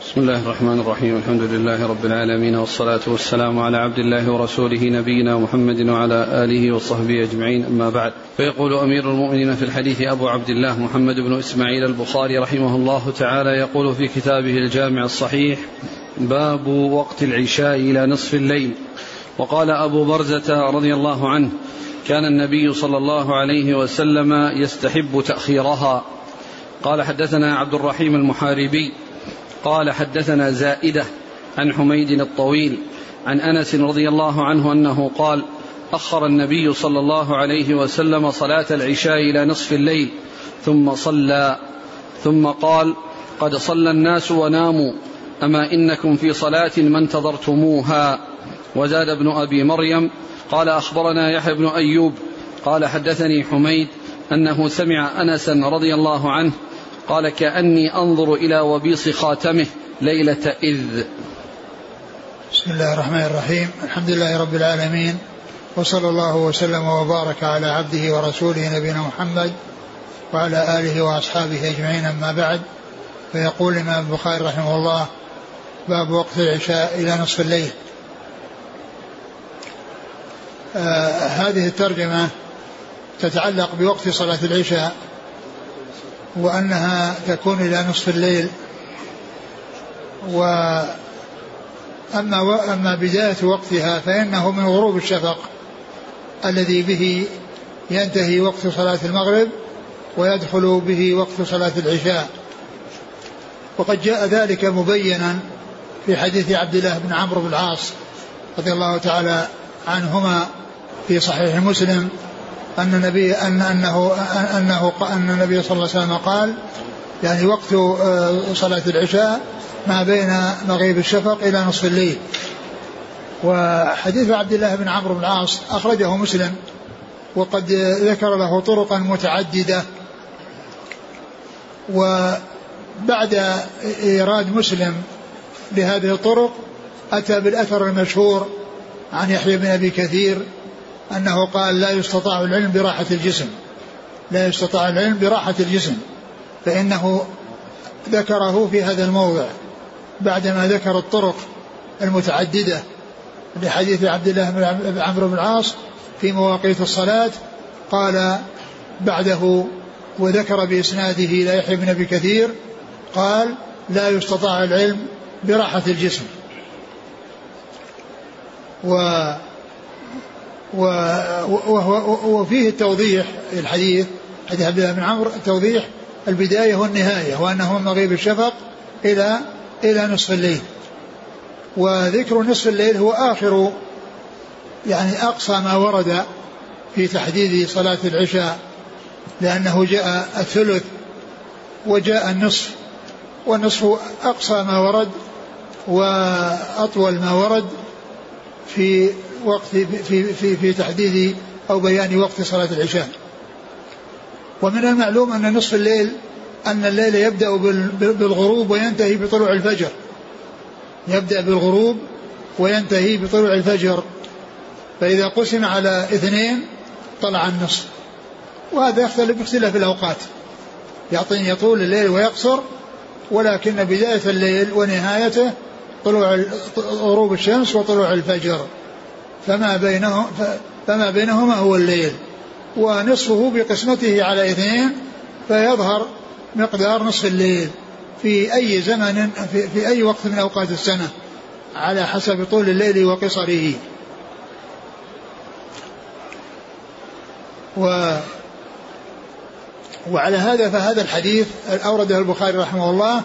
بسم الله الرحمن الرحيم. الحمد لله رب العالمين، والصلاة والسلام على عبد الله ورسوله نبينا محمد وعلى آله وصحبه أجمعين، أما بعد. فيقول أمير المؤمنين في الحديث أبو عبد الله محمد بن إسماعيل البخاري رحمه الله تعالى، يقول في كتابه الجامع الصحيح: باب وقت العشاء إلى نصف الليل. وقال أبو برزة رضي الله عنه: كان النبي صلى الله عليه وسلم يستحب تأخيرها. قال: حدثنا عبد الرحيم المحاربي قال: حدثنا زائدة عن حميد الطويل عن أنس رضي الله عنه أنه قال: أخر النبي صلى الله عليه وسلم صلاة العشاء إلى نصف الليل ثم صلى، ثم قال: قد صلى الناس وناموا، أما إنكم في صلاة ما انتظرتموها. وزاد ابن أبي مريم قال: أخبرنا يحيى بن أيوب قال: حدثني حميد أنه سمع أنسا رضي الله عنه قال: كأني أنظر إلى وبيص خاتمه ليلة إذ. بسم الله الرحمن الرحيم. الحمد لله رب العالمين، وصلى الله وسلم وبارك على عبده ورسوله نبينا محمد وعلى آله وأصحابه أجمعين، أما بعد. فيقول الإمام البخاري رحمه الله: باب وقت العشاء إلى نصف الليل. هذه الترجمة تتعلق بوقت صلاة العشاء، وأنها تكون إلى نصف الليل. أما بداية وقتها فإنه من غروب الشفق الذي به ينتهي وقت صلاة المغرب ويدخل به وقت صلاة العشاء. وقد جاء ذلك مبينا في حديث عبد الله بن عمرو بن العاص رضي الله تعالى عنهما في صحيح مسلم أن النبي صلى الله عليه وسلم قال: يعني وقت صلاة العشاء ما بين مغيب الشفق إلى نصف الليل. وحديث عبد الله بن عمرو بن العاص أخرجه مسلم، وقد ذكر له طرقا متعددة. وبعد إيراد مسلم بهذه الطرق أتى بالأثر المشهور عن يحيى بن أبي كثير أنه قال: لا يستطاع العلم براحة الجسم، لا يستطاع العلم براحة الجسم، فإنه ذكره في هذا الموضع بعدما ذكر الطرق المتعددة لحديث عبد الله بن عمرو بن العاص في مواقيت الصلاة. قال بعده وذكر بإسناده لا يحيى بن أبي كثير قال: لا يستطاع العلم براحة الجسم. وفيه التوضيح الحديث عبد الله بن عمرو، التوضيح البداية والنهاية، وأنه من مغيب الشفق إلى نصف الليل. وذكر نصف الليل هو آخر، يعني أقصى ما ورد في تحديد صلاة العشاء، لأنه جاء الثلث وجاء النصف، والنصف أقصى ما ورد وأطول ما ورد في وقت في تحديد أو بيان وقت صلاة العشاء. ومن المعلوم أن نصف الليل أن الليل يبدأ بالغروب وينتهي بطلوع الفجر، يبدأ بالغروب وينتهي بطلوع الفجر. فإذا قسم على 2 طلع النصف. وهذا يختلف باختلاف الأوقات، يطول الليل ويقصر، ولكن بداية الليل ونهايته طلوع غروب الشمس وطلوع الفجر، فما بينهما هو الليل. ونصفه بقسمته على 2 فيظهر مقدار نصف الليل في أي زمن في أي وقت من أوقات السنة على حسب طول الليل وقصره. وعلى هذا فهذا الحديث أورده البخاري رحمه الله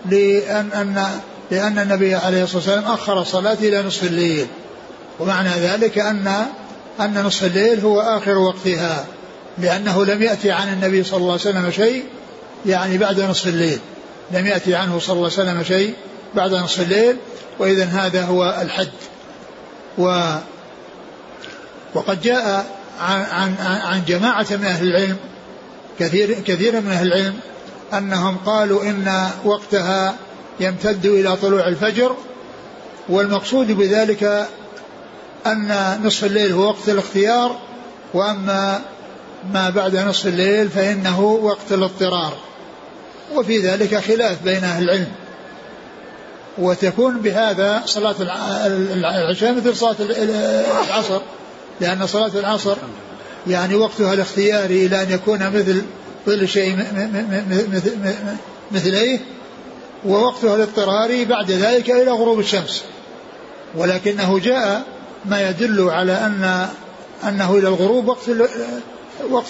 لأن النبي عليه الصلاة والسلام أخر الصلاة إلى نصف الليل، ومعنى ذلك أن نصف الليل هو آخر وقتها، لأنه لم يأتي عن النبي صلى الله عليه وسلم شيء يعني بعد نصف الليل، لم يأتي عنه صلى الله عليه وسلم شيء بعد نصف الليل، وإذن هذا هو الحد. وقد جاء عن جماعة من أهل العلم، كثير من أهل العلم، أنهم قالوا إن وقتها يمتد إلى طلوع الفجر، والمقصود بذلك أن نصف الليل هو وقت الاختيار، وأما ما بعد نصف الليل فإنه وقت الاضطرار. وفي ذلك خلاف بين أهل العلم، وتكون بهذا صلاة العشاء مثل صلاة العصر، لأن صلاة العصر يعني وقتها الاختياري إلى أن يكون مثل كل شيء مثليه، ووقتها الاضطراري بعد ذلك إلى غروب الشمس. ولكنه جاء ما يدل على أنه إلى الغروب وقت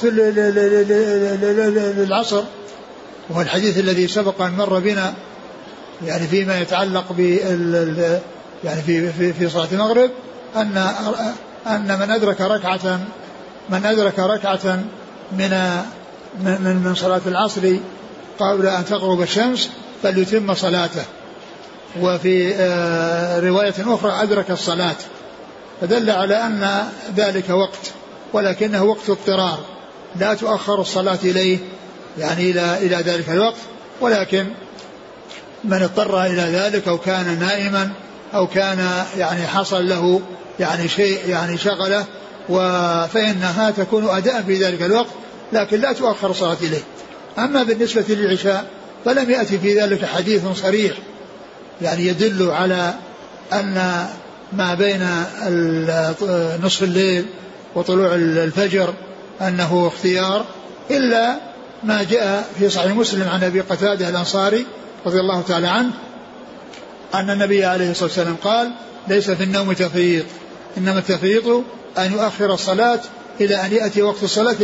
العصر، وهو الحديث الذي سبق أن مر بنا يعني فيما يتعلق يعني في صلاة المغرب أن من أدرك ركعة من صلاة العصر قبل أن تغرب الشمس فليتم صلاته. وفي رواية أخرى أدرك الصلاة، فدل على أن ذلك وقت، ولكنه وقت اضطرار لا تؤخر الصلاة إليه يعني إلى ذلك الوقت. ولكن من اضطر إلى ذلك أو كان نائما أو كان يعني حصل له يعني شيء يعني شغله فإنها تكون أداء في ذلك الوقت، لكن لا تؤخر الصلاة إليه. أما بالنسبة للعشاء فلم يأتي في ذلك حديث صريح يعني يدل على أن ما بين نصف الليل وطلوع الفجر أنه اختيار، إلا ما جاء في صحيح مسلم عن أبي قتادة الأنصاري رضي الله تعالى عنه أن النبي عليه الصلاة والسلام قال: ليس في النوم تفريط، إنما التفريط أن يؤخر الصلاة إلى أن يأتي وقت الصلاة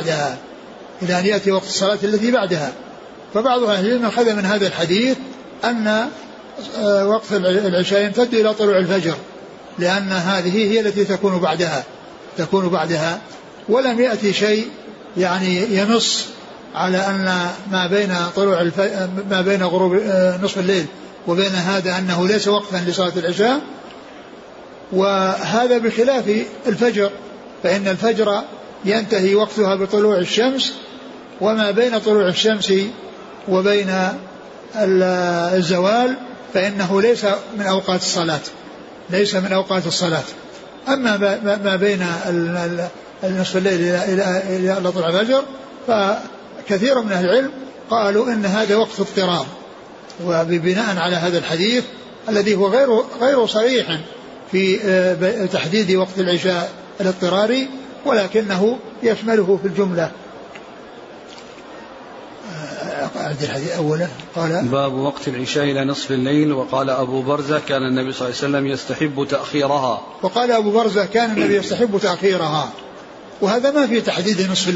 التي بعدها. فبعض أهل العلم أخذ من هذا الحديث أن وقت العشاء يمتد إلى طلوع الفجر، لأن هذه هي التي تكون بعدها، ولم يأتي شيء يعني ينص على أن ما بين غروب نصف الليل وبين هذا أنه ليس وقتا لصلاة العشاء. وهذا بخلاف الفجر، فإن الفجر ينتهي وقتها بطلوع الشمس، وما بين طلوع الشمس وبين الزوال فإنه ليس من أوقات الصلاة. أما ما بين نصف الليل إلى طلوع الفجر فكثير من أهل العلم قالوا إن هذا وقت اضطرار، وبناء على هذا الحديث الذي هو غير صريح في تحديد وقت العشاء الاضطراري، ولكنه يشمله في الجملة. الحديث أولا قال: باب وقت العشاء إلى نصف الليل. وقال أبو برزة: كان النبي صلى الله عليه وسلم يستحب تأخيرها. وقال أبو برزة: كان النبي يستحب تأخيرها. وهذا ما في تحديد نصف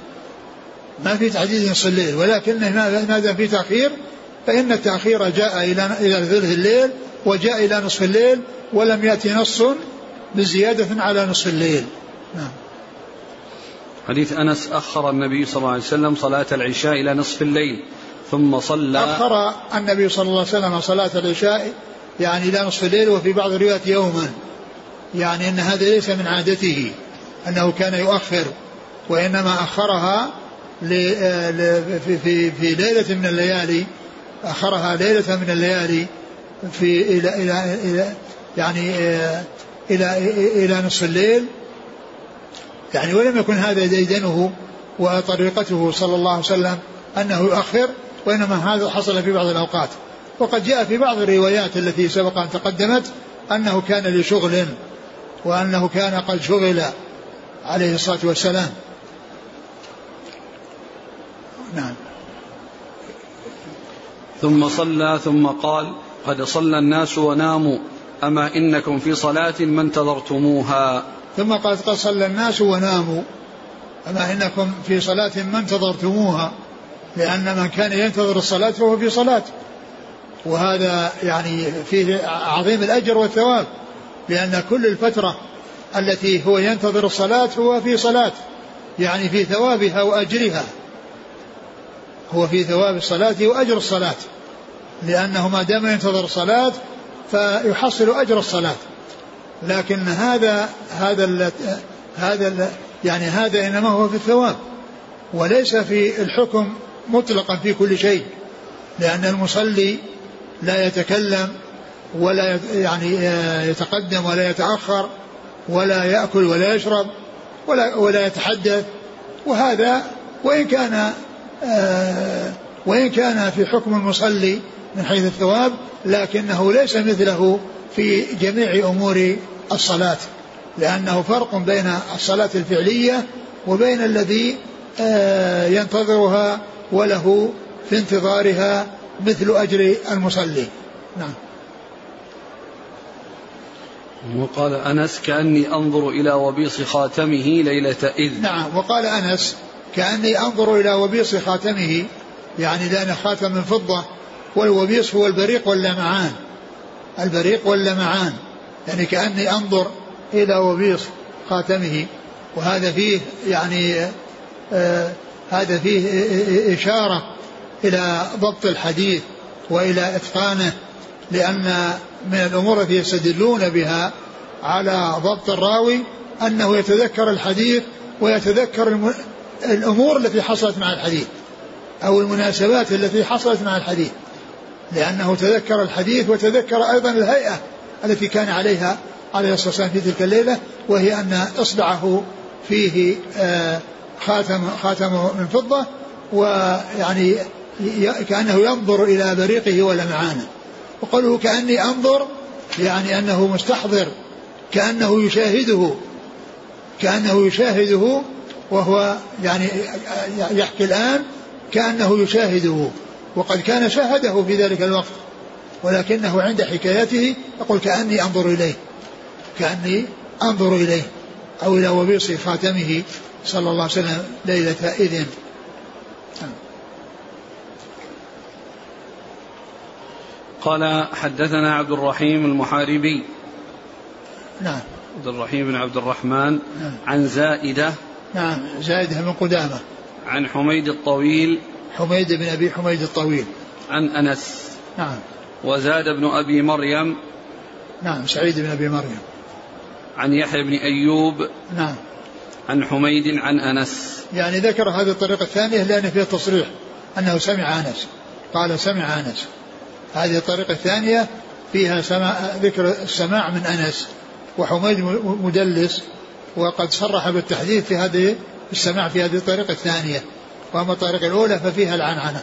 الليل، ولكن ماذا في تأخير، فإن التأخير جاء إلى ثلث الليل وجاء إلى نصف الليل، ولم يأتي نص بزيادة على نصف الليل. نعم. حديث أنس: أخر النبي صلى الله عليه وسلم صلاة العشاء إلى نصف الليل ثم صلى. أخر النبي صلى الله عليه وسلم صلاة العشاء يعني إلى نصف الليل، وفي بعض الروايات يوما، يعني أن هذا ليس من عادته أنه كان يؤخر، وإنما أخرها في ليلة من الليالي، أخرها ليلة من الليالي إلى نصف الليل يعني، ولم يكن هذا ديدنه وطريقته صلى الله عليه وسلم أنه يؤخر، وإنما هذا حصل في بعض الأوقات. وقد جاء في بعض الروايات التي سبق أن تقدمت أنه كان لشغل، وأنه كان قد شغل عليه الصلاة والسلام. نعم. ثم صلى ثم قال: قد صلى الناس وناموا، أما إنكم في صلاة ما انتظرتموها. ثم قال: قد صلى الناس وناموا، أما إنكم في صلاة ما انتظرتموها، لأن من كان ينتظر الصلاة فهو في صلاة، وهذا يعني فيه عظيم الأجر والثواب، لأن كل الفترة التي هو ينتظر الصلاة هو في صلاة، يعني في ثوابها وأجرها، هو في ثواب الصلاة وأجر الصلاة، لأنه ما دام ينتظر الصلاة فيحصل أجر الصلاة. لكن هذا يعني هذا إنما هو في الثواب، وليس في الحكم مطلقا في كل شيء، لأن المصلي لا يتكلم ولا يعني يتقدم ولا يتأخر ولا يأكل ولا يشرب ولا يتحدث، وهذا وإن كان وإن كان في حكم المصلي من حيث الثواب لكنه ليس مثله في جميع أمور الصلاة، لأنه فرق بين الصلاة الفعلية وبين الذي ينتظرها وله في انتظارها مثل أجر المصلي. نعم. وقال أنس كأني أنظر إلى وبيص خاتمه ليلة إذ. نعم. وقال أنس كأني أنظر إلى وبيص خاتمه، يعني لأن خاتم من فضة، والوبيص هو البريق واللمعان، البريق واللمعان، يعني كأني أنظر إلى وبيص خاتمه. وهذا فيه يعني هذا فيه إشارة إلى ضبط الحديث وإلى إتقانه، لأن من الأمور التي يستدلون بها على ضبط الراوي أنه يتذكر الحديث ويتذكر الأمور التي حصلت مع الحديث أو المناسبات التي حصلت مع الحديث، لأنه تذكر الحديث وتذكر أيضا الهيئة التي كان عليها عليه الصلاة والسلام في تلك الليلة، وهي أن إصبعه فيه خاتمه من فضة، ويعني كأنه ينظر إلى بريقه ولمعانه. وقوله كأني أنظر يعني أنه مستحضر، كأنه يشاهده وهو يعني يحكي الآن كأنه يشاهده، وقد كان شاهده في ذلك الوقت، ولكنه عند حكايته يقول كأني أنظر إليه أو إلى وبيص خاتمه صلى الله عليه وسلم ليلة إذن. قال حدثنا عبد الرحيم المحاربي. نعم. عبد الرحيم بن عبد الرحمن. نعم. عن زائدة. نعم. زائدة من قدامة. عن حميد الطويل. حميد بن أبي حميد الطويل. عن أنس. نعم. وزاد بن أبي مريم. نعم. سعيد بن أبي مريم. عن يحيى بن أيوب. نعم. عن حميد عن أنس. يعني ذكر هذه الطريقة الثانية لأن فيها تصريح أنه سمع أنس، قال سمع أنس. هذه الطريقة الثانية فيها ذكر السماع من أنس، وحميد مدلس وقد صرح بالتحديث في هذه السماع في هذه الطريقة الثانية، وأما الطريقة الأولى ففيها العنعنة.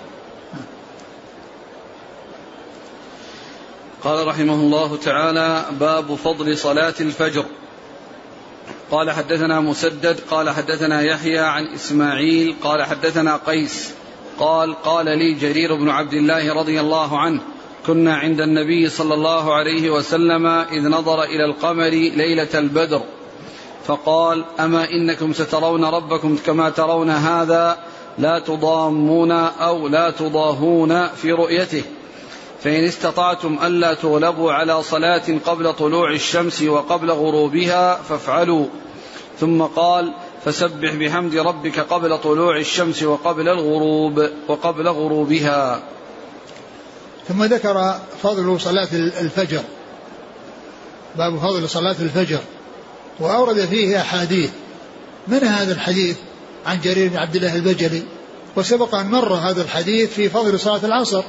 قال رحمه الله تعالى: باب فضل صلاة الفجر. قال حدثنا مسدد قال حدثنا يحيى عن إسماعيل قال حدثنا قيس قال لي جرير بن عبد الله رضي الله عنه: كنا عند النبي صلى الله عليه وسلم إذ نظر إلى القمر ليلة البدر فقال: أما إنكم سترون ربكم كما ترون هذا، لا تضامون أو لا تضاهون في رؤيته، فإن استطعتم ألا تغلبوا على صلاة قبل طلوع الشمس وقبل غروبها فافعلوا. ثم قال: فسبح بحمد ربك قبل طلوع الشمس وقبل غروبها. ثم ذكر فضل صلاة الفجر، باب فضل صلاة الفجر، وأورد فيه أحاديث، من هذا الحديث عن جرير بن عبد الله البجلي، وسبق أن مر هذا الحديث في فضل صلاة العصر،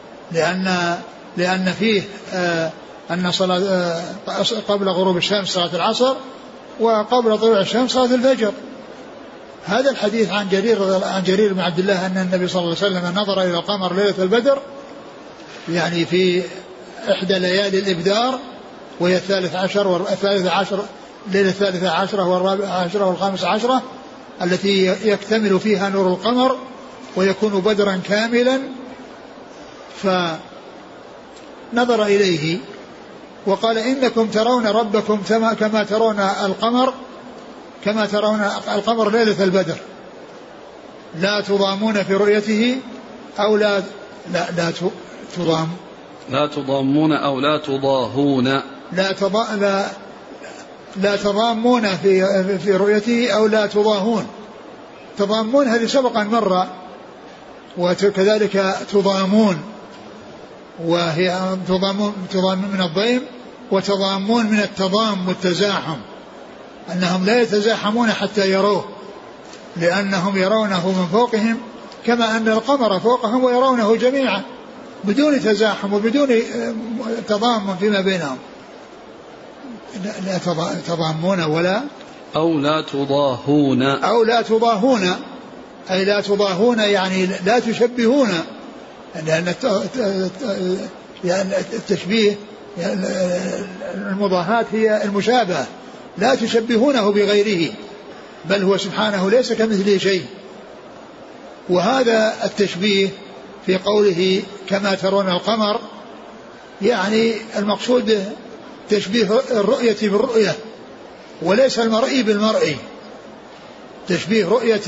لأن فيه أن صلاة قبل غروب الشمس صلاة العصر وقبل طلوع الشمس صلاة الفجر. هذا الحديث عن جرير بن عبد الله أن النبي صلى الله عليه وسلم نظر إلى القمر ليلة البدر، يعني في إحدى ليالي الإبدار، وهي 13 ليلة 13 والرابعة عشرة والخامسة عشرة، التي يكتمل فيها نور القمر ويكون بدرا كاملا. فنظر إليه وقال: إنكم ترون ربكم كما ترون القمر ليلة البدر، لا تضامون في رؤيته أو لا تضامون أو لا تضاهون، لا تضامون في رؤيته أو لا تضاهون. تضامون هذه سبق أن مر، وكذلك تضامون، وهي تضامون من الضيم، وتضامون من التضام والتزاحم، أنهم لا يتزاحمون حتى يروه، لأنهم يرونه من فوقهم كما أن القمر فوقهم ويرونه جميعا بدون تزاحم وبدون تضامن فيما بينهم. لا تضامون ولا أو لا تضاهون، أي لا تضاهون يعني لا تشبهون لأن التشبيه المضاهاة هي المشابهة، لا تشبهونه بغيره، بل هو سبحانه ليس كمثله شيء. وهذا التشبيه في قوله كما ترون القمر، يعني المقصود تشبيه الرؤية بالرؤية وليس المرئي بالمرئي، تشبيه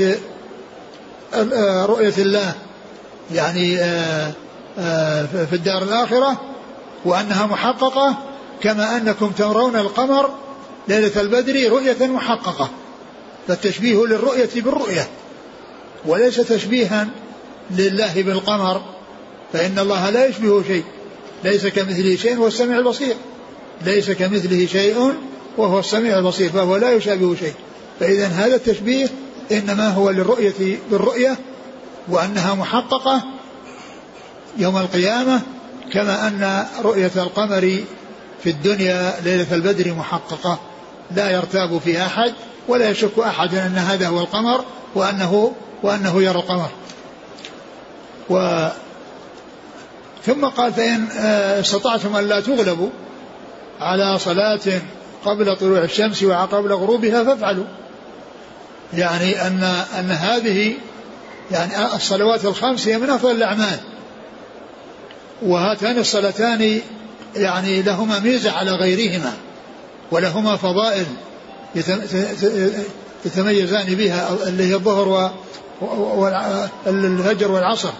رؤية الله يعني في الدار الآخرة وأنها محققة، كما أنكم ترون القمر ليلة البدر رؤية محققة، فالتشبيه للرؤية بالرؤية وليس تشبيها لله بالقمر، فإن الله لا يشبه شيء، ليس كمثله شيء وهو السميع البصير، ليس كمثله شيء وهو السميع البصير، فهو لا يشابه شيء. فإذا هذا التشبيه إنما هو للرؤية بالرؤية وأنها محققة يوم القيامة، كما أن رؤية القمر في الدنيا ليلة البدر محققة، لا يرتاب فيها أحد ولا يشك أحد أن هذا هو القمر وأنه يرى القمر. ثم قال فإن استطعتم أن لا تغلبوا على صلاة قبل طلوع الشمس وقبل غروبها فافعلوا، يعني أن هذه يعني الصلوات الخمس هي من أفضل الأعمال، وهاتان الصلاتان يعني لهما ميزة على غيرهما ولهما فضائل يتميزان بها، اللي هي الظهر والفجر والعصر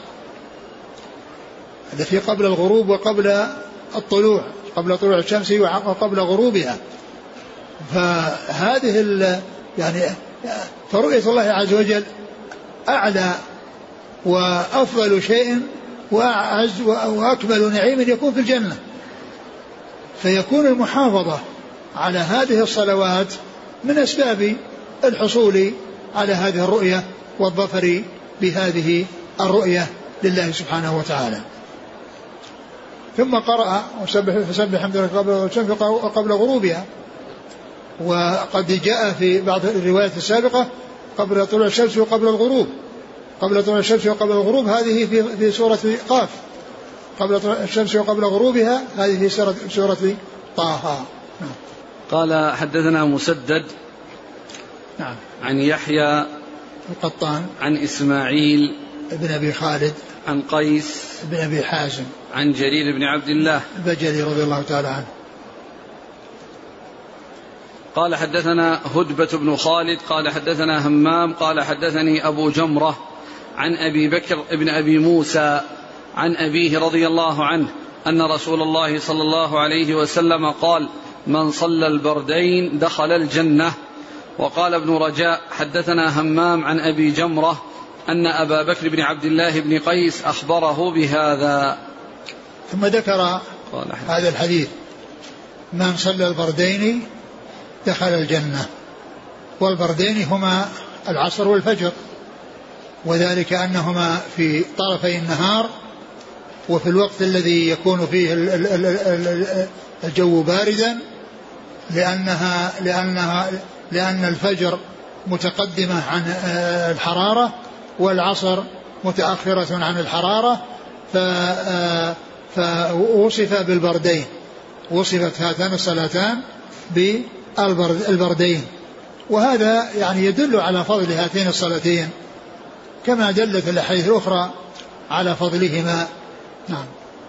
التي قبل الغروب وقبل الطلوع، قبل طلوع الشمس وقبل غروبها. فهذه يعني فرؤية الله عز وجل أعلى وأفضل شيء وأعز وأكمل نعيم يكون في الجنة، فيكون المحافظة على هذه الصلوات من أسباب الحصول على هذه الرؤية والظفر بهذه الرؤية لله سبحانه وتعالى. ثم قرأ فسبح حمد ربك قبل الشمس وقبل غروبها، وقد جاء في بعض الروايات السابقة قبل طلوع الشمس وقبل الغروب، قبل طلوع الشمس وقبل الغروب هذه في سورة قاف، قبل طلوع الشمس وقبل غروبها هذه في سورة طه. قال حدثنا مسدد نعم عن يحيى القطان عن إسماعيل ابن أبي خالد عن قيس ابن أبي حازم عن جرير بن عبد الله البجلي رضي الله تعالى عنه قال حدثنا هدبة بن خالد قال حدثنا همام قال حدثني أبو جمرة عن أبي بكر ابن أبي موسى عن أبيه رضي الله عنه أن رسول الله صلى الله عليه وسلم قال: من صلى البردين دخل الجنة. وقال ابن رجاء حدثنا همام عن أبي جمرة أن أبا بكر بن عبد الله بن قيس أخبره بهذا. ثم ذكر هذا الحديث: من صلى البردين دخل الجنة. والبردين هما العصر والفجر، وذلك أنهما في طرفي النهار وفي الوقت الذي يكون فيه الجو باردا، لأن الفجر متقدمة عن الحرارة والعصر متأخرة عن الحرارة، فوصف بالبردين، وصفت هاتان الصلاتان بالبردين. وهذا يعني يدل على فضل هاتين الصلاتين كما دلت الأحاديث الأخرى على فضلهما. نعم.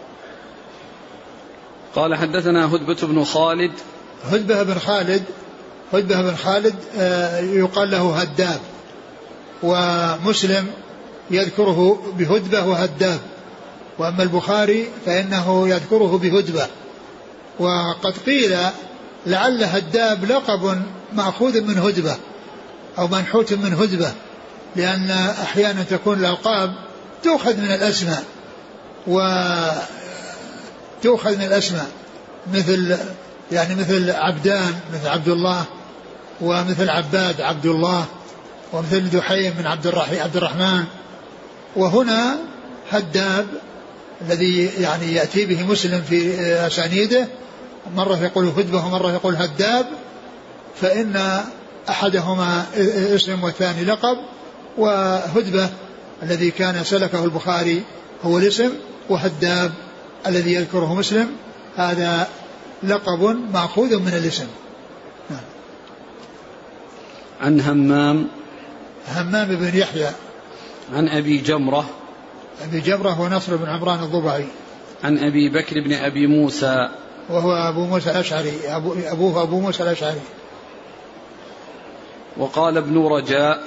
قال حدثنا هدبة بن خالد. هدبة بن خالد يقال له هداب، ومسلم يذكره بهدبة وهداب، وأما البخاري فإنه يذكره بهدبة. وقد قيل لعل هداب لقب مأخوذ من هدبة أو منحوت من هدبة، لأن أحيانا تكون الألقاب تؤخذ من الأسماء، مثل عبدان مثل عبد الله، ومثل عباد عبد الله، ومثل دحيم من عبد الرحمن. وهنا هداب الذي يعني يأتي به مسلم في أسانيده، مرة يقول هدبة ومرة يقول هداب، فإن أحدهما اسم والثاني لقب. وهدبة الذي كان سلكه البخاري هو الاسم، وهداب الذي يذكره مسلم هذا لقب مأخوذ من الاسم. عن همام بن يحيى عن أبي جمرة هو نصر بن عمران الضبعي عن أبي بكر بن أبي موسى وهو أبو موسى الأشعري، أبوه أبو موسى الأشعري. وقال ابن رجاء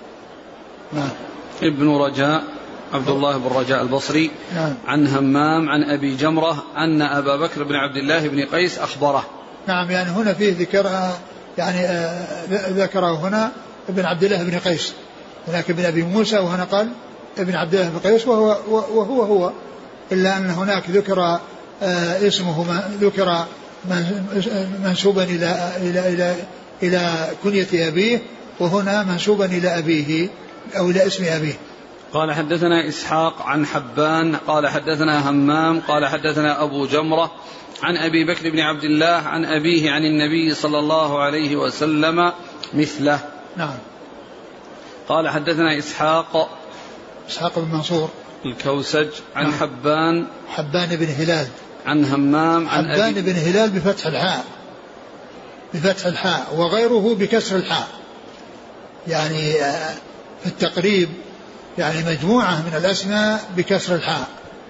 عبد الله بن رجاء البصري عن همام عن أبي جمرة أن أبا بكر بن عبد الله بن قيس أخبره. نعم، يعني هنا فيه ذكر، يعني ذكره هنا ابن عبد الله بن قيس، هناك ابن أبي موسى وهنا قال ابن عبد الله بن قيس وهو إلا أن هناك ذكر اسمه ذكر منسوبا إلى كنية أبيه، وهنا منسوبا إلى أبيه أو إلى اسم أبيه. قال حدثنا إسحاق عن حبان قال حدثنا همام قال حدثنا أبو جمرة عن أبي بكر بن عبد الله عن أبيه عن النبي صلى الله عليه وسلم مثله. نعم. قال حدثنا إسحاق بن منصور الكوسج عن نعم. حبان بن هلال عن همام عن حبان بن هلال بفتح الحاء وغيره بكسر الحاء، يعني في التقريب يعني مجموعة من الأسماء بكسر الحاء،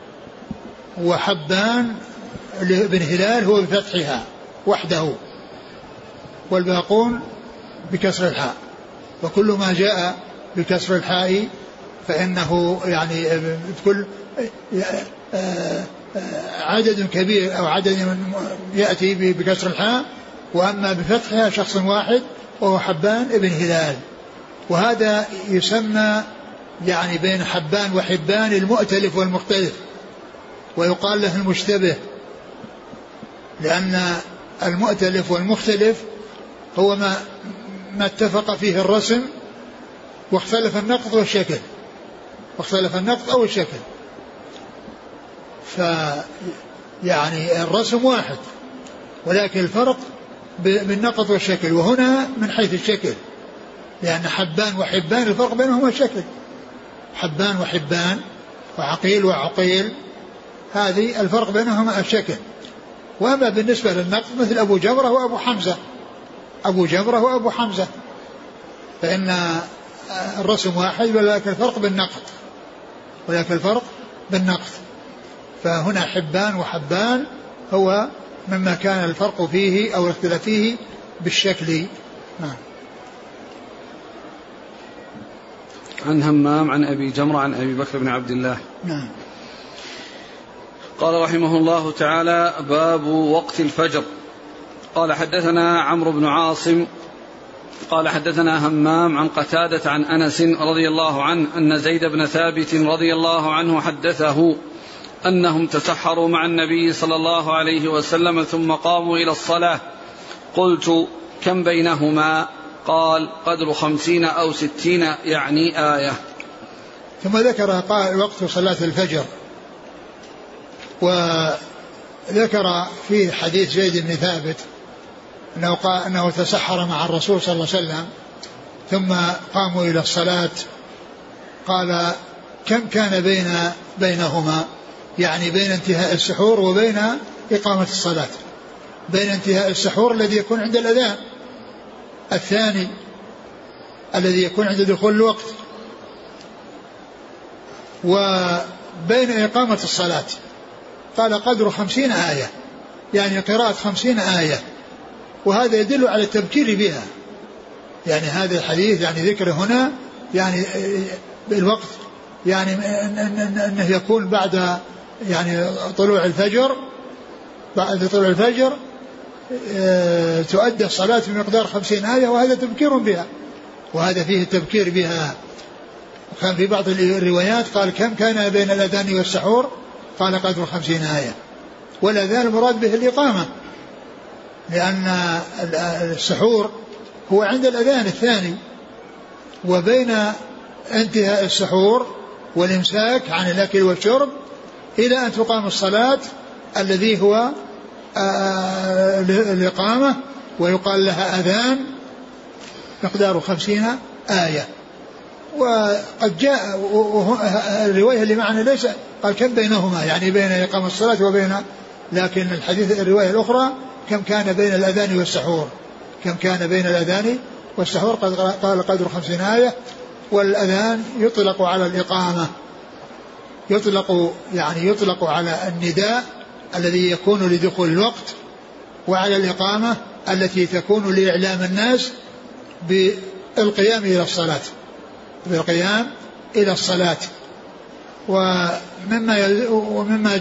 وحبان بن هلال هو بفتحها وحده والباقون بكسر الحاء، وكل ما جاء بكسر الحاء فإنه يعني كل عدد كبير أو عدد يأتي بكسر الحاء، وأما بفتحها شخص واحد وهو حبان بن هلال. وهذا يسمى يعني بين حبان وحبان المؤتلف والمختلف، ويقال له المشتبه، لأن المؤتلف والمختلف هو ما اتفق فيه الرسم واختلف النقط أو الشكل، فيعني الرسم واحد ولكن الفرق بالنقط والشكل، وهنا من حيث الشكل، لأن حبان وحبان الفرق بينهما الشكل، حبان وحبان وعقيل وعقيل هذه الفرق بينهما الشكل. وأما بالنسبة للنقط مثل أبو جمرة وأبو حمزة فإن الرسم واحد ولكن الفرق بالنقط، فهنا حبان وحبان هو مما كان الفرق فيه أو الاختلاف فيه بالشكل. نعم. عن همام عن أبي جمرة عن أبي بكر بن عبد الله. نعم. قال رحمه الله تعالى: باب وقت الفجر. قال حدثنا عمرو بن عاصم قال حدثنا همام عن قتادة عن أنس رضي الله عنه أن زيد بن ثابت رضي الله عنه حدثه أنهم تسحروا مع النبي صلى الله عليه وسلم ثم قاموا إلى الصلاة. قلت: كم بينهما؟ قال: قدر 50 أو 60 يعني آية. ثم ذكر وقت صلاة الفجر، وذكر في حديث زيد بن ثابت أنه تسحر مع الرسول صلى الله عليه وسلم ثم قاموا إلى الصلاة. قال: كم كان بينهما؟ يعني بين انتهاء السحور وبين إقامة الصلاة، بين انتهاء السحور الذي يكون عند الأذان الثاني الذي يكون عند دخول الوقت، وبين إقامة الصلاة. قال: قدر 50 آية، يعني قراءة 50 آية، وهذا يدل على التبكير بها. يعني هذا الحديث يعني ذكر هنا يعني بالوقت، يعني أنه يكون بعد يعني طلوع الفجر، بعد طلوع الفجر تؤدى الصلاة بمقدار 50 آية، وهذا تبكير بها، وهذا فيه التبكير بها. كان في بعض الروايات قال: كم كان بين الأذان والسحور؟ قال: قدر 50 آية. والأذان المراد به الإقامة، لأن السحور هو عند الأذان الثاني، وبين انتهاء السحور والإمساك عن الأكل والشرب إلى أن تقام الصلاة الذي هو الإقامة، ويقال لها أذان، مقدار 50 آية. وقد جاء الرواية اللي معنا قال كم بينهما يعني بين إقامة الصلاة وبين، لكن الحديث الرواية الأخرى كم كان بين الأذان والسحور، كم كان بين الأذان والسحور قال قدر 50 آية. والأذان يطلق على الإقامة، يطلق على النداء الذي يكون لدخول الوقت، وعلى الإقامة التي تكون لإعلام الناس بالقيام إلى الصلاة، بالقيام إلى الصلاة. ومما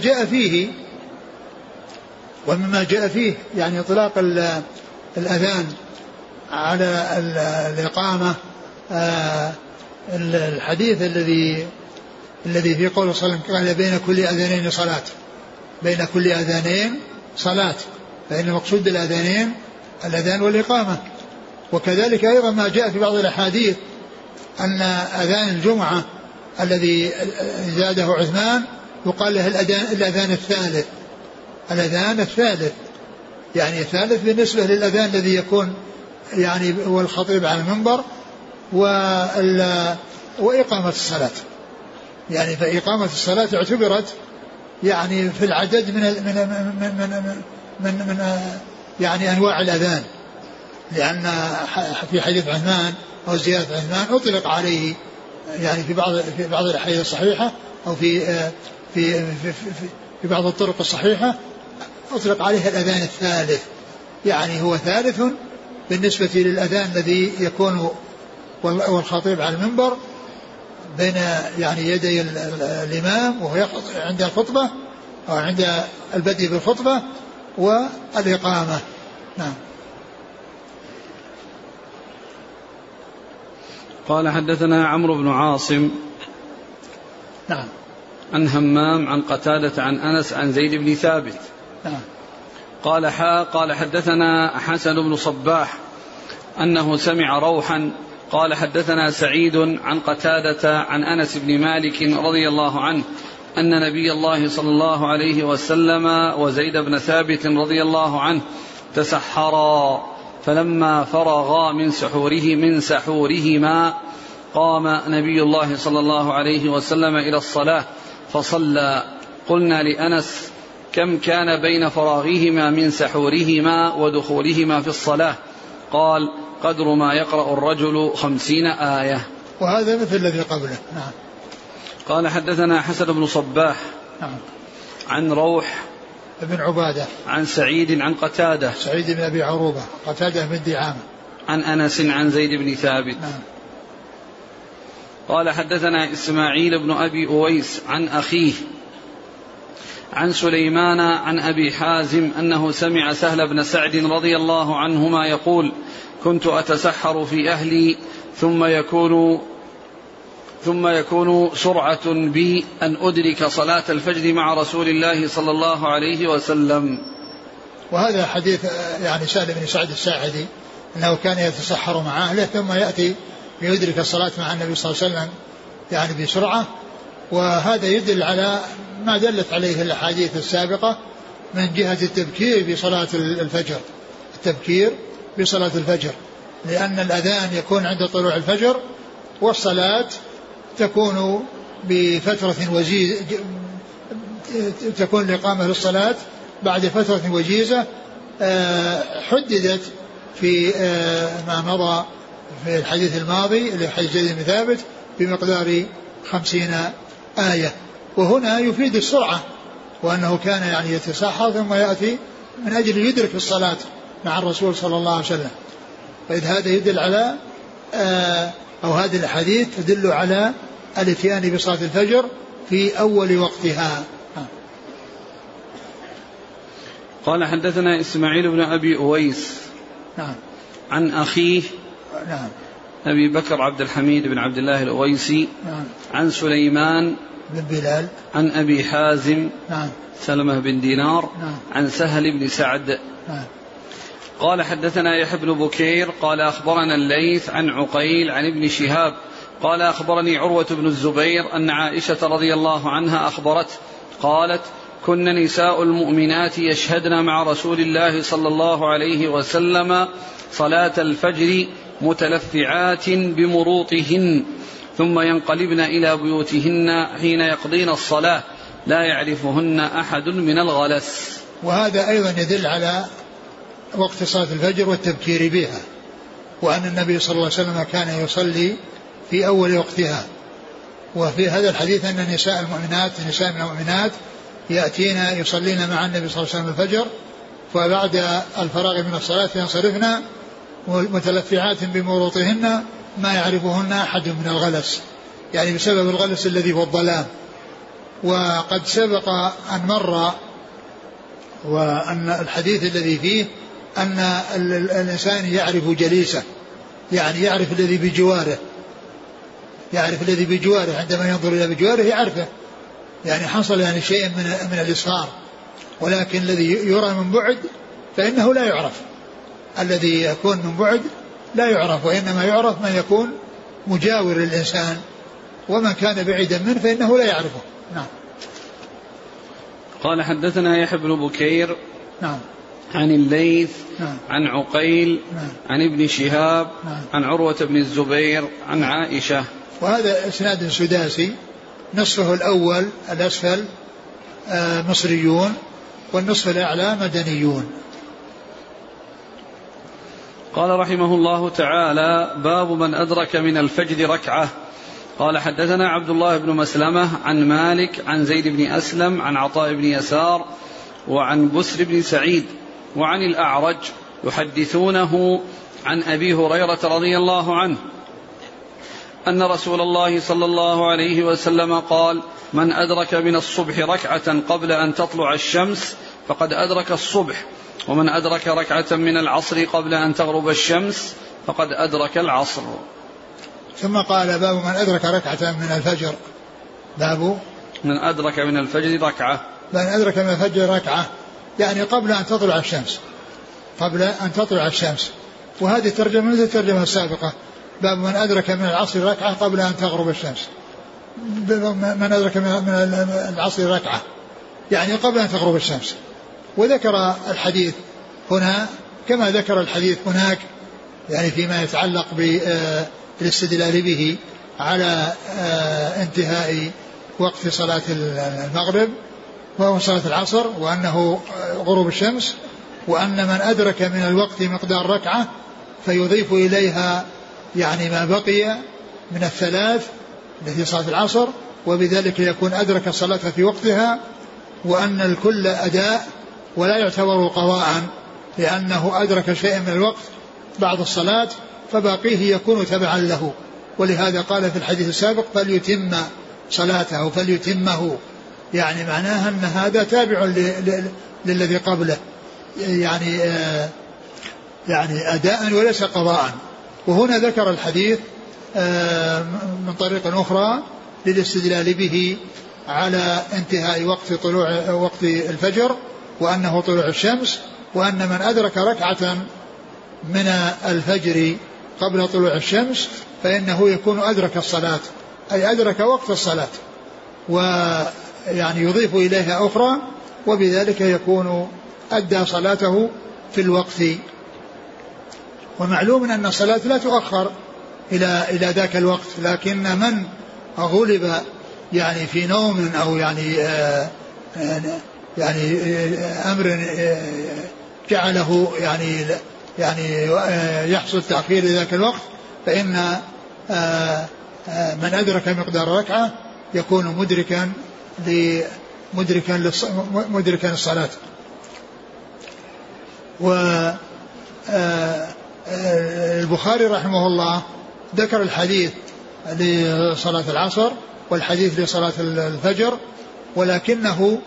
جاء فيه يعني إطلاق الأذان على الإقامة، الحديث الذي في قوله صلى الله عليه وسلم قال بين كل أذانين صلاة، بين كل أذانين صلاة، فإن المقصود بالأذانين الأذان والإقامة. وكذلك أيضا ما جاء في بعض الأحاديث أن أذان الجمعة الذي زاده عثمان يقال له الأذان الثالث، الأذان الثالث يعني الثالث بالنسبة للأذان الذي يكون يعني والخطيب على المنبر وإقامة الصلاة. يعني فإقامة الصلاة اعتبرت يعني في العدد من يعني أنواع الأذان، لأن في حديث عثمان أو زيادة عثمان أطلق عليه يعني في بعض الأحاديث الصحيحة أو في بعض الطرق الصحيحة أطلق عليه الأذان الثالث، يعني هو ثالث بالنسبة للأذان الذي يكون والخطيب على المنبر بين يعني يدي الإمام وهو عند الخطبة أو عند البدء بالخطبة والإقامة. نعم. قال حدثنا عمرو بن عاصم نعم عن همام عن قتادة عن أنس عن زيد بن ثابت نعم. قال حدثنا حسن بن صباح أنه سمع روحا قال حدثنا سعيد عن قتادة عن أنس بن مالك رضي الله عنه أن نبي الله صلى الله عليه وسلم وزيد بن ثابت رضي الله عنه تسحرا، فلما فرغا من سحورهما قام نبي الله صلى الله عليه وسلم إلى الصلاة فصلى. قلنا لأنس كم كان بين فراغهما من سحورهما ودخولهما في الصلاة؟ قال قدر ما يقرأ الرجل 50 آية. وهذا مثل الذي قبله. نعم. قال حدثنا حسن بن صباح نعم. عن روح بن عبادة عن سعيد عن قتادة سعيد بن أبي عروبة قتادة بن دعامة عن أنس عن زيد بن ثابت. نعم. قال حدثنا إسماعيل بن أبي أويس عن أخيه عن سليمان عن أبي حازم أنه سمع سهل بن سعد رضي الله عنهما يقول كنت أتسحر في أهلي ثم يكون سرعة بي أن أدرك صلاة الفجر مع رسول الله صلى الله عليه وسلم. وهذا حديث يعني سهل بن سعد الساعدي أنه كان يتسحر مع أهله ثم يأتي ليدرك الصلاة مع النبي صلى الله عليه وسلم يعني بسرعة. وهذا يدل على ما دلت عليه الأحاديث السابقة من جهة التبكير بصلاة الفجر، التبكير بصلاة الفجر، لأن الأذان يكون عند طلوع الفجر والصلاة تكون بفترة وجيزة، تكون الإقامة للصلاة بعد فترة وجيزة حددت في ما مضى في الحديث الماضي اللي حديث زيد بن ثابت بمقدار 50 آية. وهنا يفيد السرعة، وأنه كان يعني يتسحر ثم يأتي من أجل يدرك الصلاة مع الرسول صلى الله عليه وسلم. فإذ هذا يدل على أو هذه الحديث تدل على الاتيان بصلاة الفجر في أول وقتها. قال حدثنا إسماعيل بن أبي أويس نعم. عن أخيه نعم. أبي بكر عبد الحميد بن عبد الله الأويسي نعم. عن سليمان بن بلال عن أبي حازم نعم. سلمة بن دينار نعم. عن سهل بن سعد نعم. قال حدثنا يحيى بن بكير قال أخبرنا الليث عن عقيل عن ابن شهاب قال أخبرني عروة بن الزبير أن عائشة رضي الله عنها أخبرته قالت كن نساء المؤمنات يشهدن مع رسول الله صلى الله عليه وسلم صلاة الفجر متلفعات بمروطهن ثم ينقلبن إلى بيوتهن حين يقضين الصلاة لا يعرفهن أحد من الغلس. وهذا أيضا يدل على وقت صلاة الفجر والتبكير بها، وأن النبي صلى الله عليه وسلم كان يصلي في أول وقتها. وفي هذا الحديث أن نساء المؤمنات يأتين يصلين مع النبي صلى الله عليه وسلم الفجر، فبعد الفراغ من الصلاة ينصرفن متلفعات بمروطهن ما يعرفهن أحد من الغلس، يعني بسبب الغلس الذي هو الظلام. وقد سبق أن مر وأن الحديث الذي فيه أن الإنسان يعرف جليسه، يعني يعرف الذي بجواره عندما ينظر إلى بجواره يعرفه، يعني حصل يعني شيء من الإصهار. ولكن الذي يرى من بعد فإنه لا يعرف، الذي يكون من بعد لا يعرف، وإنما يعرف من يكون مجاور للإنسان، ومن كان بعيدا منه فإنه لا يعرفه. نعم. قال حدثنا يحيى بن بكير نعم عن الليث نعم عن عقيل نعم عن ابن شهاب نعم عن عروة بن الزبير عن عائشة. وهذا إسناد سداسي، نصفه الأول الأسفل مصريون، والنصف الأعلى مدنيون. قال رحمه الله تعالى: باب من أدرك من الفجر ركعة. قال حدثنا عبد الله بن مسلمة عن مالك عن زيد بن أسلم عن عطاء بن يسار وعن بسر بن سعيد وعن الأعرج يحدثونه عن أبي هريرة رضي الله عنه أن رسول الله صلى الله عليه وسلم قال: من أدرك من الصبح ركعة قبل أن تطلع الشمس فقد أدرك الصبح، ومن أدرك ركعة من العصر قبل أن تغرب الشمس فقد أدرك العصر. ثم قال: باب من أدرك ركعة من الفجر. باب من أدرك من الفجر ركعة، من أدرك من الفجر ركعة يعني قبل أن تطلع الشمس، قبل أن تطلع الشمس. وهذه ترجمة مثل الترجمة السابقة: باب من أدرك من العصر ركعة قبل أن تغرب الشمس. من أدرك من العصر ركعة يعني قبل أن تغرب الشمس. وذكر الحديث هنا كما ذكر الحديث هناك، يعني فيما يتعلق بالاستدلال به على انتهاء وقت صلاة المغرب وهو صلاة العصر، وأنه غروب الشمس، وأن من أدرك من الوقت مقدار ركعة فيضيف إليها يعني ما بقي من الثلاث التي صلاة العصر، وبذلك يكون أدرك الصلاة في وقتها، وأن الكل أداء ولا يعتبر قضاء، لأنه أدرك شيئا من الوقت بعد الصلاة فباقيه يكون تبعا له. ولهذا قال في الحديث السابق: فليتم صلاته فليتمه، يعني معناها أن هذا تابع للذي قبله، يعني أداء وليس قضاء. وهنا ذكر الحديث من طريق أخرى للاستدلال به على انتهاء وقت الفجر، وأنه طلوع الشمس، وأن من أدرك ركعة من الفجر قبل طلوع الشمس فإنه يكون أدرك الصلاة، أي أدرك وقت الصلاة، ويعني يضيف إليها أخرى، وبذلك يكون أدى صلاته في الوقت. ومعلوم أن الصلاة لا تؤخر إلى ذاك الوقت، لكن من غلب يعني في نوم أو يعني أمر جعله يعني يحصل تأخير ذاك الوقت، فإن من أدرك مقدار ركعة يكون مدركا للصلاة. والبخاري رحمه الله ذكر الحديث لصلاة العصر والحديث لصلاة الفجر، ولكنه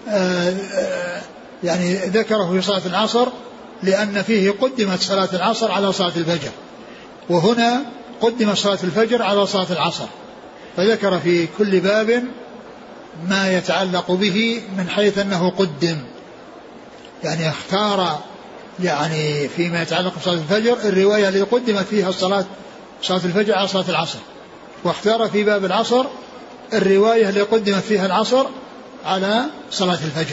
يعني ذكره في صلاة العصر لأن فيه قدمت صلاة العصر على صلاة الفجر، وهنا قدمت صلاة الفجر على صلاة العصر، فذكر في كل باب ما يتعلق به من حيث أنه قدم، يعني اختار يعني فيما يتعلق بصلاة الفجر الرواية اللي قدمت فيها صلاة الفجر على صلاة العصر، واختار في باب العصر الرواية اللي قدمت فيها العصر على صلاة الفجر.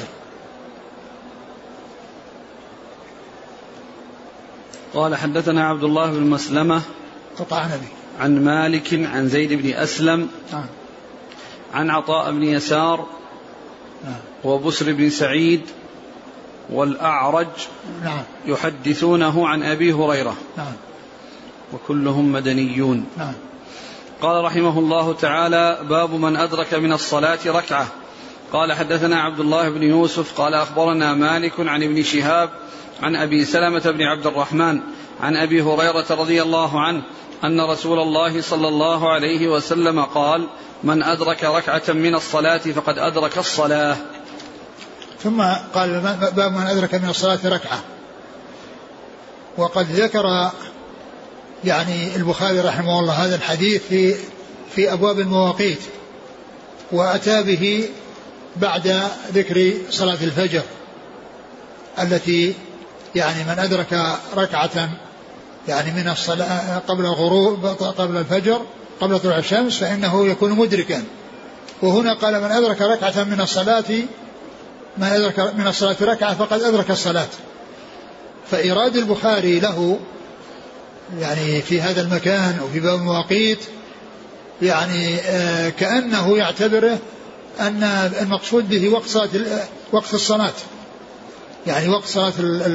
قال حدثنا عبد الله بن مسلمة عن مالك عن زيد بن أسلم عن عطاء بن يسار وبسر بن سعيد والأعرج يحدثونه عن أبي هريرة وكلهم مدنيون. قال رحمه الله تعالى: باب من أدرك من الصلاة ركعة. قال: حدثنا عبد الله بن يوسف قال أخبرنا مالك عن ابن شهاب عن أبي سلمة بن عبد الرحمن عن أبي هريرة رضي الله عنه أن رسول الله صلى الله عليه وسلم قال: من أدرك ركعة من الصلاة فقد أدرك الصلاة. ثم قال: باب من أدرك من الصلاة ركعة. وقد ذكر يعني البخاري رحمه الله هذا الحديث في أبواب المواقيت، وأتى به بعد ذكر صلاة الفجر التي يعني من أدرك ركعة يعني من الصلاة قبل الغروب قبل الفجر قبل طلوع الشمس فإنه يكون مدركا. وهنا قال: من أدرك ركعة من الصلاة من أدرك من الصلاة ركعة فقد أدرك الصلاة. فإيراد البخاري له يعني في هذا المكان وفي باب المواقيت يعني كأنه يعتبره أن المقصود به وقت الصلاة، يعني وقت صلاة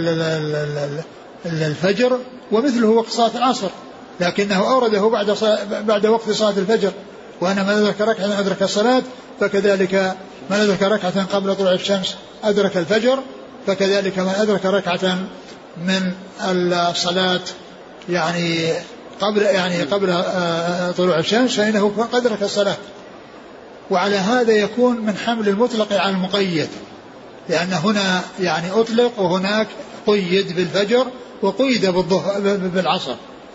الفجر، ومثله وقت صلاة العصر، لكنه أورده بعد وقت صلاة الفجر. وأن من أدرك ركعة أدرك الصلاة، فكذلك من أدرك ركعة قبل طلوع الشمس أدرك الفجر، فكذلك من أدرك ركعة من الصلاة يعني قبل طلوع الشمس فإنه قد أدرك الصلاة. وعلى هذا يكون من حمل المطلق على المقيد، لأن هنا يعني أطلق وهناك قيد بالفجر وقيد بالعصر.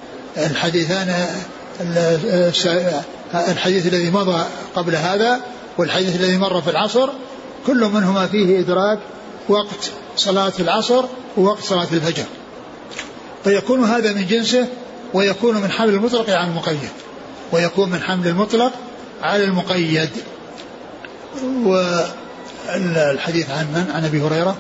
الحديث الذي مضى قبل هذا والحديث الذي مر في العصر كل منهما فيه إدراك وقت صلاة العصر ووقت صلاة الفجر، فيكون هذا من جنسه، ويكون من حمل المطلق على المقيد، ويكون من حمل المطلق على المقيد. والحديث عن من؟ عن أبي هريرة.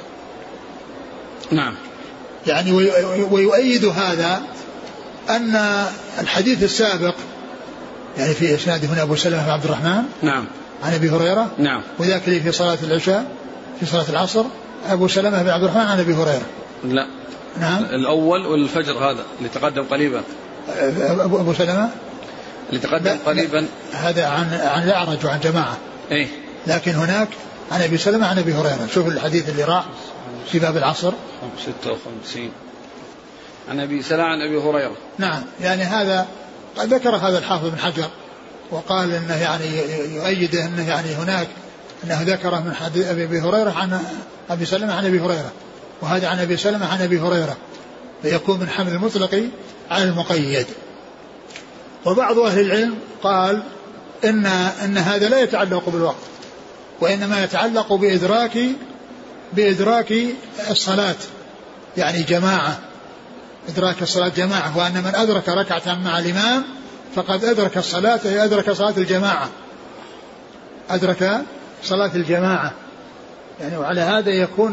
نعم. يعني ويؤيد هذا أن الحديث السابق يعني في إسناده هنا أبو سلمة بن عبد الرحمن نعم عن أبي هريرة، نعم، وذاك اللي في صلاة العشاء في صلاة العصر أبو سلمة بن عبد الرحمن عن أبي هريرة. لا نعم، الأول والفجر هذا اللي تقدم قريبا، أبو سلمة اللي تقدم قريبا هذا عن الأعرج وعن جماعة. إيه؟ لكن هناك عن أبي سلمة عن أبي هريرة. شوف الحديث اللي راح في باب العصر 56 عن أبي سلمة عن أبي هريرة. نعم، يعني هذا قد ذكر هذا الحافظ بن حجر وقال إنه يعني يؤيده أنه يعني هناك أنه ذكره من حديث أبي هريرة عن أبي سلمة عن أبي هريرة، وهذا عن أبي سلمة عن أبي هريرة، فيكون من حمل المطلق على المقيد. وبعض أهل العلم قال إن هذا لا يتعلق بالوقت، وإنما يتعلق بإدراك الصلاة، يعني جماعة، إدراك الصلاة جماعة. وأن من أدرك ركعة مع الإمام فقد أدرك الصلاة، أي أدرك صلاة الجماعة، أدرك صلاة الجماعة. يعني وعلى هذا يكون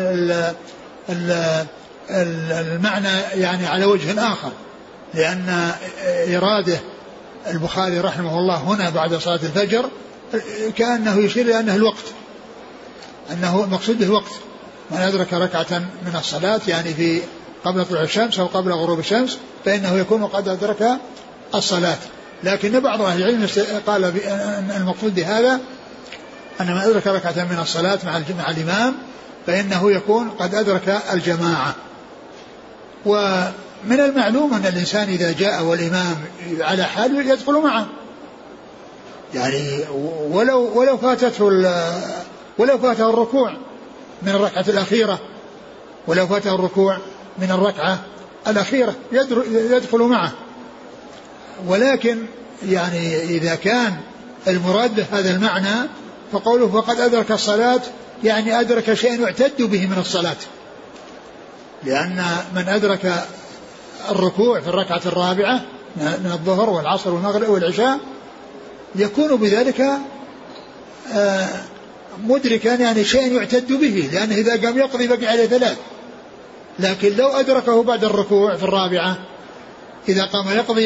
المعنى يعني على وجه آخر، لأن إرادة البخاري رحمه الله هنا بعد صلاة الفجر كأنه يشير إلى أنه الوقت، أنه مقصود به الوقت. من أدرك ركعة من الصلاة يعني في قبل طلوع الشمس أو قبل غروب الشمس فإنه يكون قد أدرك الصلاة. لكن بعض أهل العلم قال أن المقصود بهذا أن من أدرك ركعة من الصلاة مع الإمام فإنه يكون قد أدرك الجماعة. ومن المعلوم أن الإنسان إذا جاء والإمام على حال يدخل معه، يعني ولو فاته الركوع من الركعة الأخيرة، ولو فاته الركوع من الركعة الأخيرة يدخل معه. ولكن يعني إذا كان المراد هذا المعنى فقوله فقد أدرك الصلاة يعني أدرك شيئا يعتد به من الصلاة، لأن من أدرك الركوع في الركعة الرابعة من الظهر والعصر والمغرب والعشاء يكون بذلك مدركا يعني شيئا يعتد به، لأنه إذا قام يقضي بقي عليه 3. لكن لو أدركه بعد الركوع في الرابعة إذا قام يقضي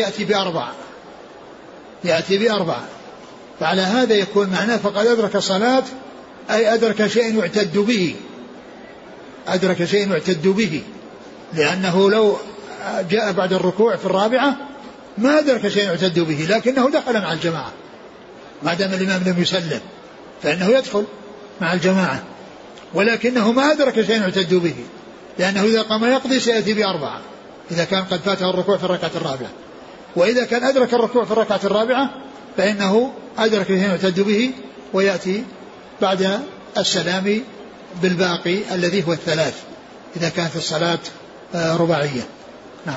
يأتي ب4. فعلى هذا يكون معناه فقد أدرك الصلاة أي أدرك شيء يعتد به، أدرك شيء يعتد به، لأنه لو جاء بعد الركوع في الرابعة ما أدرك شيء يعتد به، لكنه دخل مع الجماعة ما دام الإمام لم يسلم فإنه يدخل مع الجماعة، ولكنه ما أدرك شيء يعتد به، لأنه إذا قام يقضي سيأتي بأربعة إذا كان قد فاته الركوع في الركعة الرابعة، وإذا كان أدرك الركوع في الركعة الرابعة فإنه أدرك شيء يعتد به ويأتي بعد السلام بالباقي الذي هو الثلاث إذا كانت الصلاة رباعية. نعم.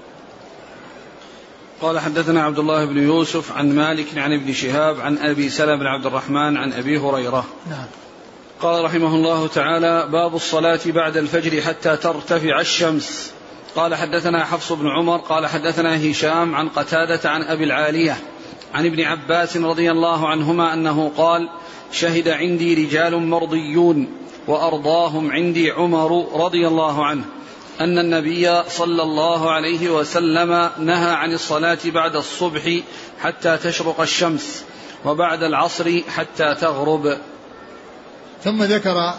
قال حدثنا عبد الله بن يوسف عن مالك عن ابن شهاب عن أبي سلمة بن عبد الرحمن عن أبي هريرة. نعم. قال رحمه الله تعالى: باب الصلاة بعد الفجر حتى ترتفع الشمس. قال حدثنا حفص بن عمر قال حدثنا هشام عن قتادة عن أبي العالية عن ابن عباس رضي الله عنهما أنه قال: شهد عندي رجال مرضيون وأرضاهم عندي عمر رضي الله عنه أن النبي صلى الله عليه وسلم نهى عن الصلاة بعد الصبح حتى تشرق الشمس وبعد العصر حتى تغرب. ثم ذكر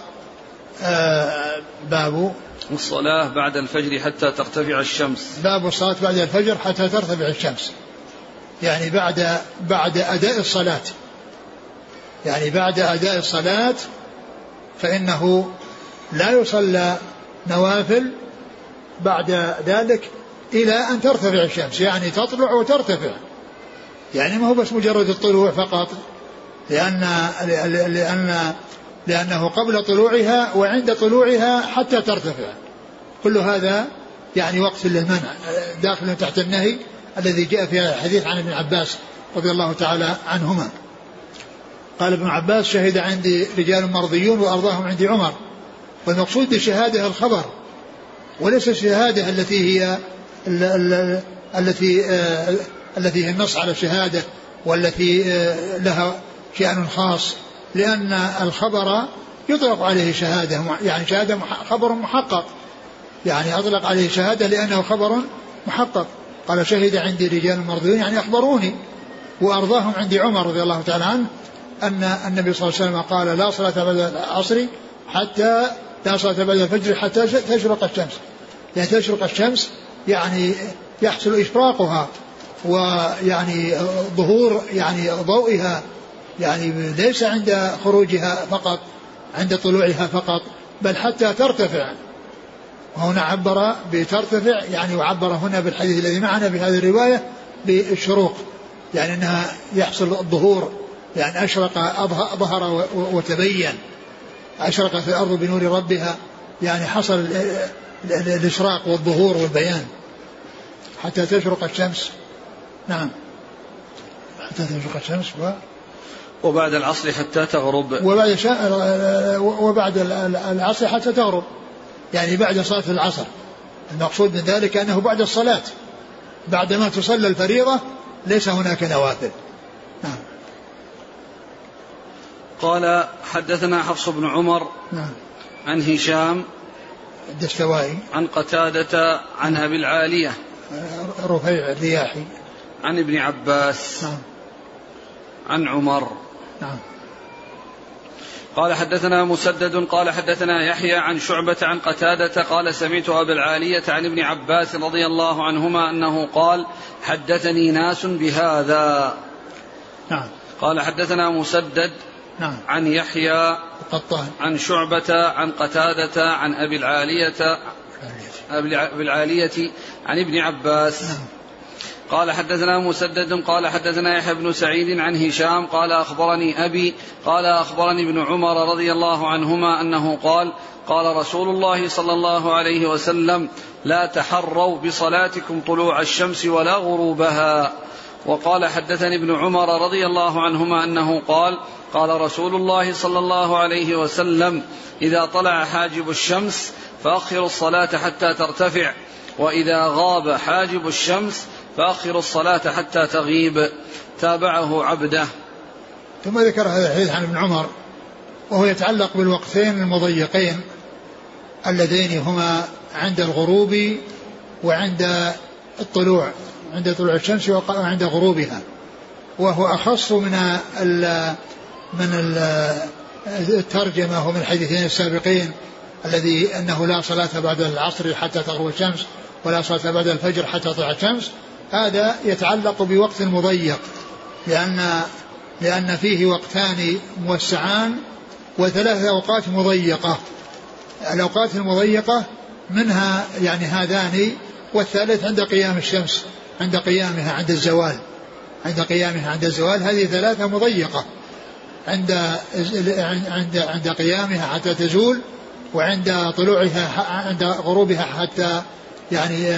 باب الصلاة بعد الفجر حتى ترتفع الشمس. باب الصلاة بعد الفجر حتى ترتفع الشمس، يعني بعد أداء الصلاة، يعني بعد أداء الصلاة فإنه لا يصلى نوافل بعد ذلك إلى أن ترتفع الشمس، يعني تطلع وترتفع، يعني ما هو بس مجرد الطلوع فقط، لأنه قبل طلوعها وعند طلوعها حتى ترتفع، كل هذا يعني وقت للمنع داخل تحت النهي الذي جاء في الحديث عن ابن عباس رضي الله تعالى عنهما. قال ابن عباس: شهد عندي رجال مرضيون وأرضاهم عندي عمر. والمقصود بالشهادة الخبر، وليس الشهادة التي هي التي هي النص على الشهادة والتي لها شأن خاص، لأن الخبر يطلق عليه شهادة، يعني شهادة خبر محقق، يعني أطلق عليه شهادة لأنه خبر محقق. قال: شهد عندي رجال مرضيون، يعني أخبروني، وأرضاهم عندي عمر رضي الله تعالى عنه أن النبي صلى الله عليه وسلم قال: لا صلاة بعد العصر حتى لا صلاة بعد الفجر حتى تشرق الشمس. يعني تشرق الشمس يعني يحصل إشراقها ويعني ظهور يعني ضوئها، يعني ليس عند خروجها فقط، عند طلوعها فقط، بل حتى ترتفع. وهنا عبر بترتفع، يعني وعبر هنا بالحديث الذي معنا بهذه الرواية بالشروق، يعني أنها يحصل الظهور، يعني أشرق ظهر وتبين، أشرقت الأرض بنور ربها، يعني حصل الإشراق والظهور والبيان حتى تشرق الشمس. نعم، حتى تشرق الشمس وبعد العصر حتى تغرب، وبعد العصر حتى تغرب، يعني بعد صلاة العصر. المقصود من ذلك أنه بعد الصلاة، بعدما تصلى الفريضة ليس هناك نوافل. نعم. قال: حدثنا حفص بن عمر عن هشام الدستوائي عن قتادة عن أبي العالية رفيع الرياحي عن ابن عباس عن عمر. قال: حدثنا مسدد قال حدثنا يحيى عن شعبة عن قتادة قال: سمعت أبا العالية عن ابن عباس رضي الله عنهما أنه قال: حدثني ناس بهذا. قال: حدثنا مسدد عن يحيى عن شعبة عن قتادة عن أبي العالية عن ابن عباس. قال: حدثنا مسدد قال حدثنا يحيى بن سعيد عن هشام قال: أخبرني أبي قال: أخبرني ابن عمر رضي الله عنهما أنه قال: قال رسول الله صلى الله عليه وسلم: لا تحروا بصلاتكم طلوع الشمس ولا غروبها. وقال: حدثني ابن عمر رضي الله عنهما أنه قال: قال رسول الله صلى الله عليه وسلم: إذا طلع حاجب الشمس فأخروا الصلاة حتى ترتفع، وإذا غاب حاجب الشمس فأخروا الصلاة حتى تغيب. تابعه عبده. ثم ذكر هذا الحديث عن ابن عمر، وهو يتعلق بالوقتين المضيقين اللذين هما عند الغروب وعند الطلوع، عند طلوع الشمس وعند غروبها، وهو أخص الترجمة ومن الحديثين السابقين الذي أنه لا صلاة بعد العصر حتى تغرب الشمس ولا صلاة بعد الفجر حتى تطلع الشمس، هذا يتعلق بوقت مضيق، لأن فيه وقتان موسعان وثلاث أوقات مضيقة. الأوقات المضيقة منها يعني هذان، والثالث عند قيام الشمس، عند قيامها عند الزوال، عند قيامها عند الزوال، هذه ثلاثة مضيقة، عند قيامها حتى تزول، وعند طلوعها عند غروبها حتى يعني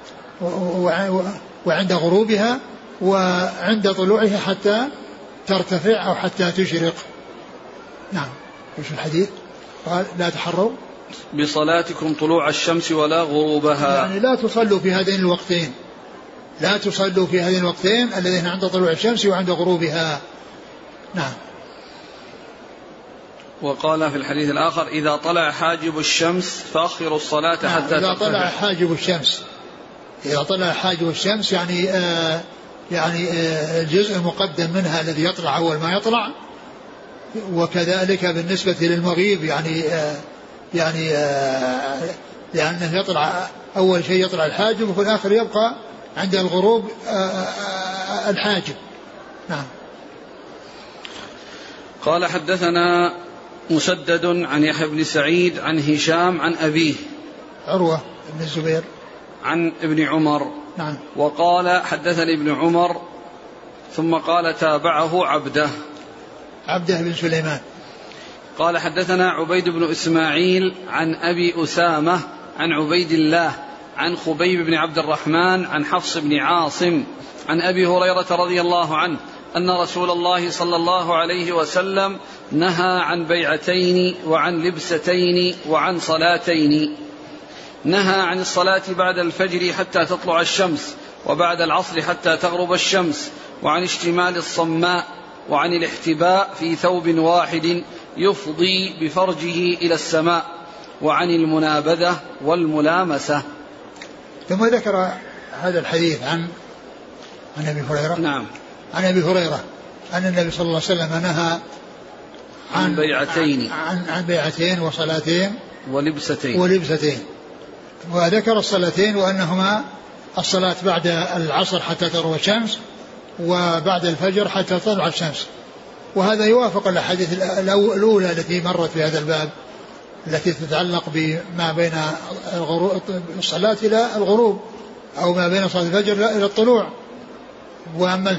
وعند غروبها، وعند طلوعها حتى ترتفع أو حتى تشرق. نعم. ايش الحديث؟ قال لا تحروا بصلاتكم طلوع الشمس ولا غروبها، يعني لا تصلوا في هذين الوقتين، لا تصلوا في هذين الوقتين الذين عند طلوع الشمس وعند غروبها. نعم. وقال في الحديث الآخر إذا طلع حاجب الشمس فأخروا الصلاة حتى إذا طلع حاجب الشمس، إذا طلع حاجب الشمس يعني الجزء المقدم منها الذي يطلع أول ما يطلع، وكذلك بالنسبة للمغيب يعني لأنه يطلع أول شيء يطلع الحاجب، وفي الآخر يبقى عند الغروب الحاجب. نعم. قال حدثنا مسدد عن يحيى بن سعيد عن هشام عن أبيه عروة بن الزبير عن ابن عمر. نعم. وقال حدثني ابن عمر ثم قال تابعه عبده بن سليمان. قال حدثنا عبيد بن إسماعيل عن أبي أسامة عن عبيد الله عن خبيب بن عبد الرحمن عن حفص بن عاصم عن أبي هريرة رضي الله عنه أن رسول الله صلى الله عليه وسلم نهى عن بيعتين وعن لبستين وعن صلاتين. نهى عن الصلاة بعد الفجر حتى تطلع الشمس، وبعد العصر حتى تغرب الشمس، وعن اشتمال الصماء، وعن الاحتباء في ثوب واحد يفضي بفرجه إلى السماء، وعن المنابذة والملامسة. ثم ذكر هذا الحديث عن أبي هريرة. نعم. عن أبي هريرة أن النبي صلى الله عليه وسلم نهى عن بيعتين، عن بيعتين وصلاتين ولبستين. وذكر الصلاتين وأنهما الصلاة بعد العصر حتى تغرب الشمس، وبعد الفجر حتى تطلع الشمس. وهذا يوافق الأحاديث الأولى التي مرت في هذا الباب، التي تتعلق بما بين الصلاة إلى الغروب، أو ما بين صلاة الفجر إلى الطلوع. وأما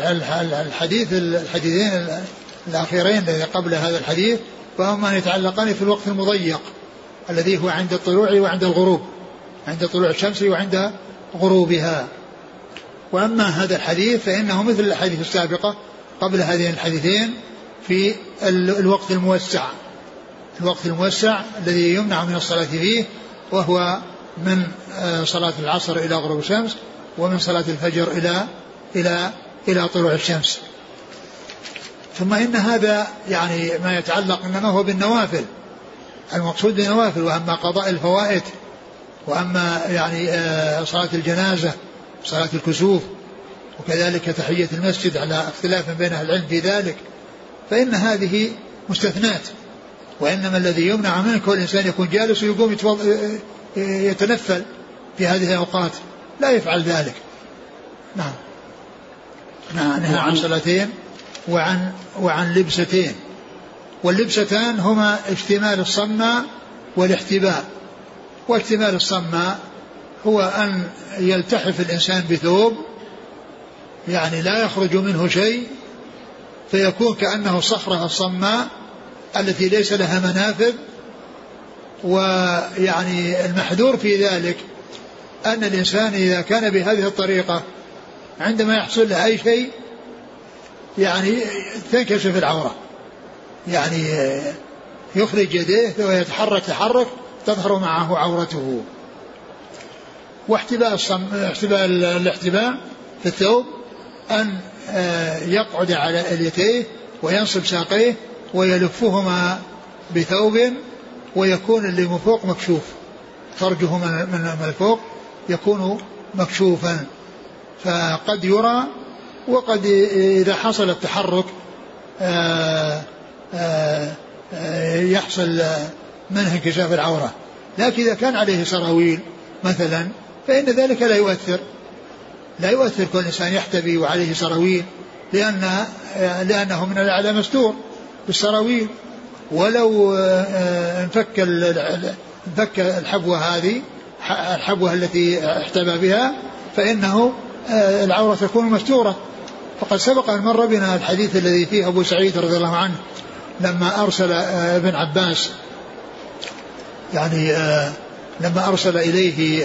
الحديثين الأخيرين الذي قبل هذا الحديث فهما يتعلقان في الوقت المضيق الذي هو عند الطلوع وعند الغروب، عند طلوع الشمس وعند غروبها. وأما هذا الحديث فإنه مثل الحديث السابقة قبل هذين الحديثين في الوقت الموسع، الوقت الموسع الذي يمنع من الصلاة فيه، وهو من صلاة العصر إلى غروب الشمس، ومن صلاة الفجر إلى طلوع الشمس. ثم إن هذا يعني ما يتعلق إنما هو بالنوافل، المقصود بالنوافل. وأما قضاء الفوائد، وأما يعني صلاة الجنازة، صلاة الكسوف، وكذلك تحية المسجد على اختلاف بين أهل العلم في ذلك، فإن هذه مستثنات. وإنما الذي يمنع منه كل إنسان يكون جالس ويقوم يتنفل في هذه الأوقات، لا يفعل ذلك. نعم. نهى عن صلاتين وعن لبستين. واللبستان هما اشتمال الصماء والاحتباء. وااشتمال الصماء هو أن يلتحف الإنسان بثوب يعني لا يخرج منه شيء، فيكون كأنه صخرة الصماء التي ليس لها منافذ. ويعني المحذور في ذلك أن الإنسان إذا كان بهذه الطريقة عندما يحصل له أي شيء يعني تنكشف العورة، يعني يخرج يديه ويتحرك تحرك تظهر معه عورته. واحتباء الاحتباء في الثوب أن يقعد على اليتيه وينصب ساقيه ويلفهما بثوب، ويكون اللي من فوق مكشوف، فرجه من الفوق يكون مكشوفا، فقد يرى. وقد إذا حصل التحرك يحصل منه انكشاف العورة. لكن إذا كان عليه سراويل مثلا فإن ذلك لا يؤثر كل إنسان يحتبي وعليه سراويل، لأنه من الأعلى مستور بالسراويل. ولو انفك الحبوة التي احتبى بها فإنه العورة تكون مستورة. فقد سبق أن مر بنا الحديث الذي فيه أبو سعيد رضي الله عنه لما أرسل ابن عباس، يعني لما أرسل إليه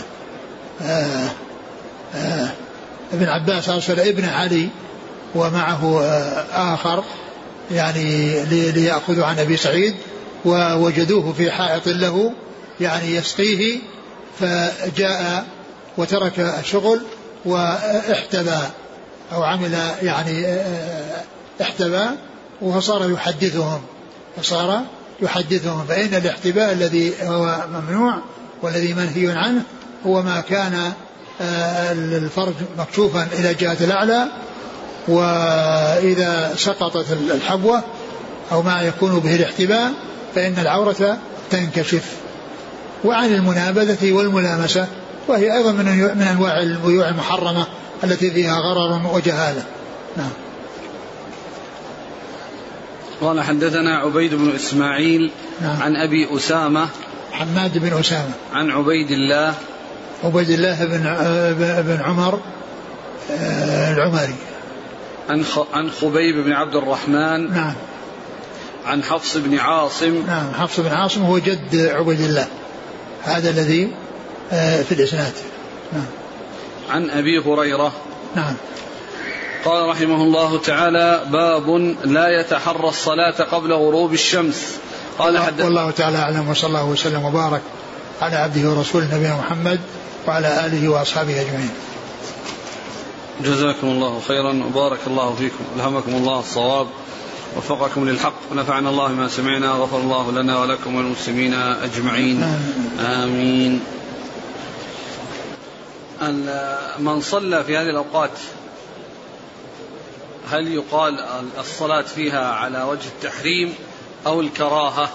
ابن عباس أرسل ابن علي ومعه آخر يعني ليأخذوا عن أبي سعيد، ووجدوه في حائط له يعني يسقيه، فجاء وترك الشغل واحتبى أو عمل يعني احتبى وصار يحدثهم. فإن الاحتباء الذي هو ممنوع والذي منهي عنه هو ما كان الفرج مكشوفا إلى جهة الأعلى، وإذا سقطت الحبوة أو ما يكون به الاحتباء فإن العورة تنكشف. وعن المنابذة والملامسة، وهي أيضا من أنواع البيوع المحرمة التي فيها غرر وجهالة. نعم. قال حدثنا عبيد بن إسماعيل. نعم. عن أبي أسامة حماد بن أسامة عن عبيد الله بن عمر العمري عن خبيب بن عبد الرحمن. نعم. عن حفص بن عاصم. نعم. حفص بن عاصم هو جد عبيد الله، هذا الذي في الإسناد. نعم. عن أبي هريرة. نعم. قال رحمه الله تعالى: باب لا يتحرى الصلاة قبل غروب الشمس. قال والله تعالى أعلم، وصلى الله وسلم وبارك على عبده ورسوله نبينا محمد وعلى آله وأصحابه أجمعين. جزاكم الله خيرا وبارك الله فيكم، ألهمكم الله الصواب وفقكم للحق، ونفعنا الله ما سمعنا، غفر الله لنا ولكم والمسلمين أجمعين. آمين. من صلى في هذه الأوقات هل يقال الصلاة فيها على وجه التحريم أو الكراهة؟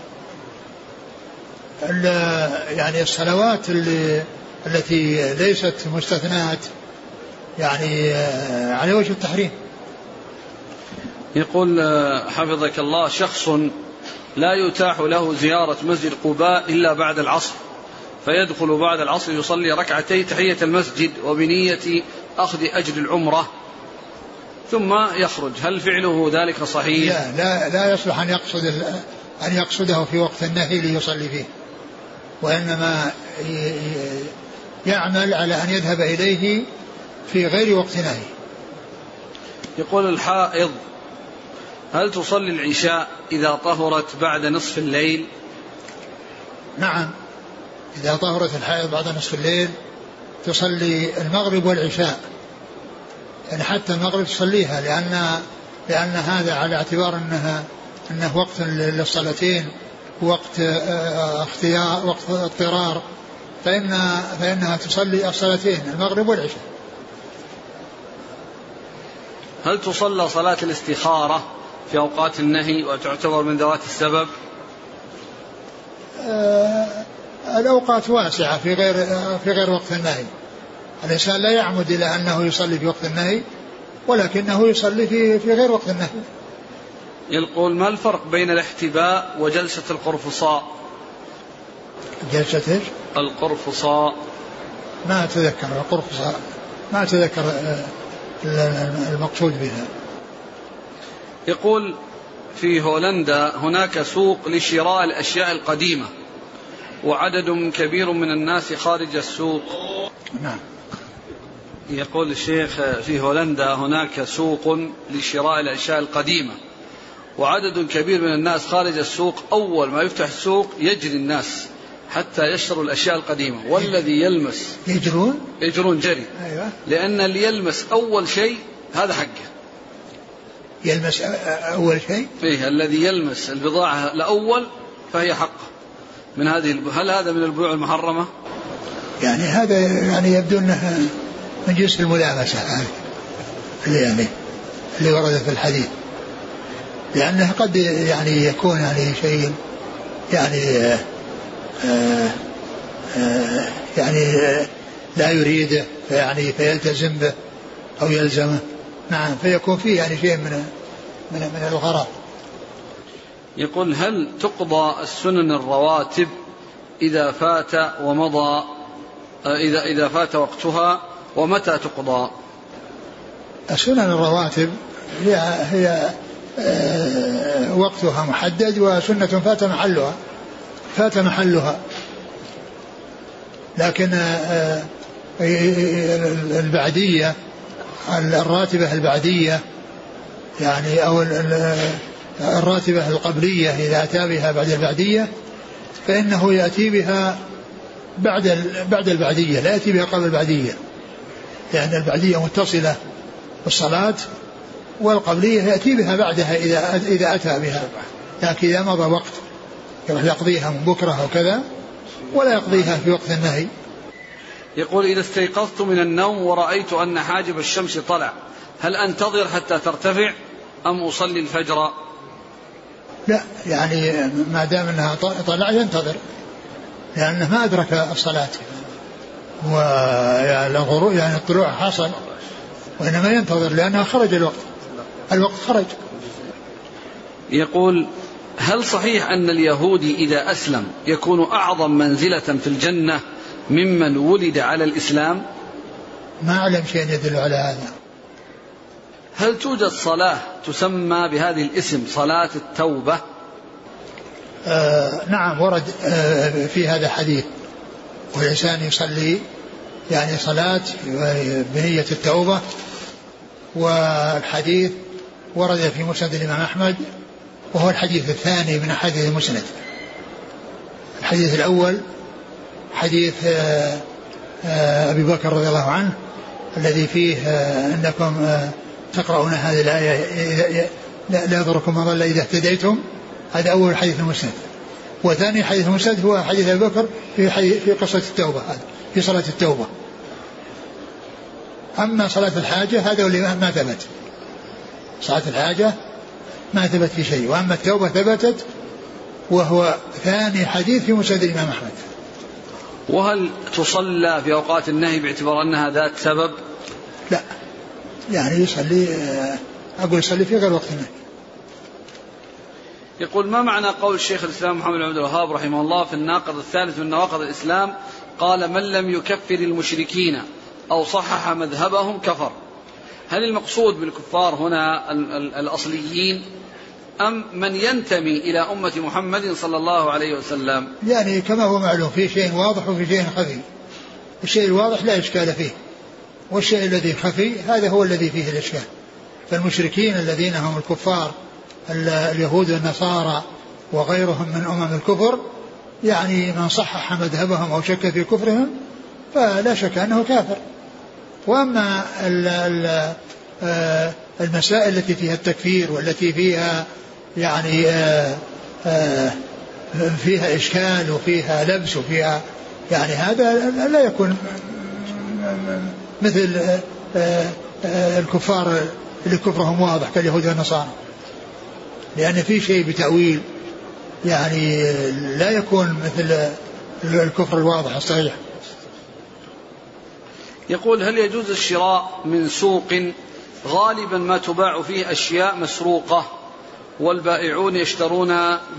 يعني الصلوات التي ليست مستثنات يعني على وجه التحريم. يقول حفظك الله: شخص لا يتاح له زيارة مسجد قباء إلا بعد العصر، فيدخل بعد العصر يصلي ركعتي تحية المسجد وبنية أخذ أجر العمرة ثم يخرج، هل فعله ذلك صحيح؟ لا يصلح أن يقصده في وقت النهي ليصلي فيه، وإنما يعمل على أن يذهب إليه في غير وقت نهي. يقول: الحائض هل تصلي العشاء إذا طهرت بعد نصف الليل؟ نعم، إذا طهرت الحائض بعد نصف الليل تصلي المغرب والعشاء، يعني حتى المغرب تصليها، لأن هذا على اعتبار أنه وقت للصلاتين، وقت اختيار، وقت اضطرار، فإنها تصلي الصلاتين المغرب والعشاء. هل تصلى صلاة الاستخارة في أوقات النهي وتعتبر من ذوات السبب؟ الأوقات واسعة في غير وقت النهي. الإنسان لا يعمد إلى أنه يصلي في وقت النهي، ولكنه يصلي في غير وقت النهي. يقول: ما الفرق بين الاحتباء وجلسة القرفصاء؟ جلسة القرفصاء ما أتذكر، القرفصاء ما أتذكر المقصود بها. يقول: في هولندا هناك سوق لشراء الأشياء القديمة وعدد كبير من الناس خارج السوق. نعم. يقول الشيخ: في هولندا هناك سوق لشراء الأشياء القديمة وعدد كبير من الناس خارج السوق. أول ما يفتح السوق يجري الناس حتى يشتروا الأشياء القديمة، والذي يلمس يجرون جري. أيوة. لأن اللي يلمس أول شيء هذا حقه. يلمس أول شيء؟ إيه، الذي يلمس البضاعة الأول فهي حقه من هذه. هل هذا من البيوع المحرمة؟ يعني هذا يعني يبدو أنه من جنس الملامسة اللي ورد في الحديث، لأنه قد يعني يكون يعني شيء يعني يعني لا يريده يعني فيلتزم به أو يلزمه. نعم، فيكون فيه يعني شيء من الغرض. يقول هل تقضى السنن الرواتب إذا فات ومضى إذا فات وقتها، ومتى تقضى؟ السنن الرواتب هي وقتها محدد، وسنة فات محلها. لكن البعدية الراتبة البعدية يعني أو الراتبة القبلية إذا أتى بها بعد البعدية فإنه يأتي بها بعد البعدية، لا يأتي بها قبل البعدية، لأن البعدية متصلة بالصلاة، والقبلية يأتي بها بعدها إذا أتى بها. لكن إذا مضى وقت يقضيها من بكرة أو كذا، ولا يقضيها في وقت النهي. يقول إذا استيقظت من النوم ورأيت أن حاجب الشمس طلع، هل أنتظر حتى ترتفع أم أصلي الفجر؟ لا، يعني ما دام أنها طلع ينتظر، لأنه ما أدرك الصلاة، والغروب يعني الطلوع حصل، وإنما ينتظر لأنها خرج الوقت خرج. يقول هل صحيح أن اليهودي إذا أسلم يكون أعظم منزلة في الجنة ممن ولد على الإسلام؟ ما أعلم شيء يدل على هذا. هل توجد صلاة تسمى بهذه الاسم صلاة التوبة؟ نعم، ورد في هذا حديث، والإنسان يصلي يعني صلاة بنية التوبة، والحديث ورد في مسند الإمام أحمد، وهو الحديث الثاني من حديث المسند. الحديث الأول حديث أبي بكر رضي الله عنه الذي فيه أنكم تقرؤون هذه الآية لا يضركم من ضل إذا اهتديتم. هذا أول حديث المسند. وثاني حديث المسند هو حديث أبي بكر في قصة التوبة، في صلاة التوبة. أما صلاة الحاجة هذا اللي ما ثبت، صلاة الحاجة ما ثبت في شيء، وأما التوبة ثبتت، وهو ثاني حديث في مسند الإمام أحمد. وهل تصلى في أوقات النهي باعتبار أنها ذات سبب؟ لا، يعني يصلي في غير وقت النهي. يقول ما معنى قول الشيخ الإسلام محمد بن عبد الوهاب رحمه الله في الناقض الثالث من نواقض الإسلام، قال من لم يكفر المشركين أو صحح مذهبهم كفر؟ هل المقصود بالكفار هنا الأصليين أم من ينتمي إلى أمة محمد صلى الله عليه وسلم؟ يعني كما هو معلوم، في شيء واضح وفي شيء خفي. الشيء الواضح لا إشكال فيه، والشيء الذي خفي هذا هو الذي فيه الإشكال. فالمشركين الذين هم الكفار اليهود والنصارى وغيرهم من أمم الكفر، يعني من صحح مذهبهم أو شك في كفرهم فلا شك أنه كافر. وأما المسائل التي فيها التكفير والتي فيها يعني فيها إشكال وفيها لبس وفيها يعني هذا لا يكون مثل الكفار اللي كفرهم واضح كاليهود والنصارى، لأن في شيء بتأويل يعني لا يكون مثل الكفر الواضح الصحيح. يقول هل يجوز الشراء من سوق غالبا ما تباع فيه أشياء مسروقة والبائعون يشترون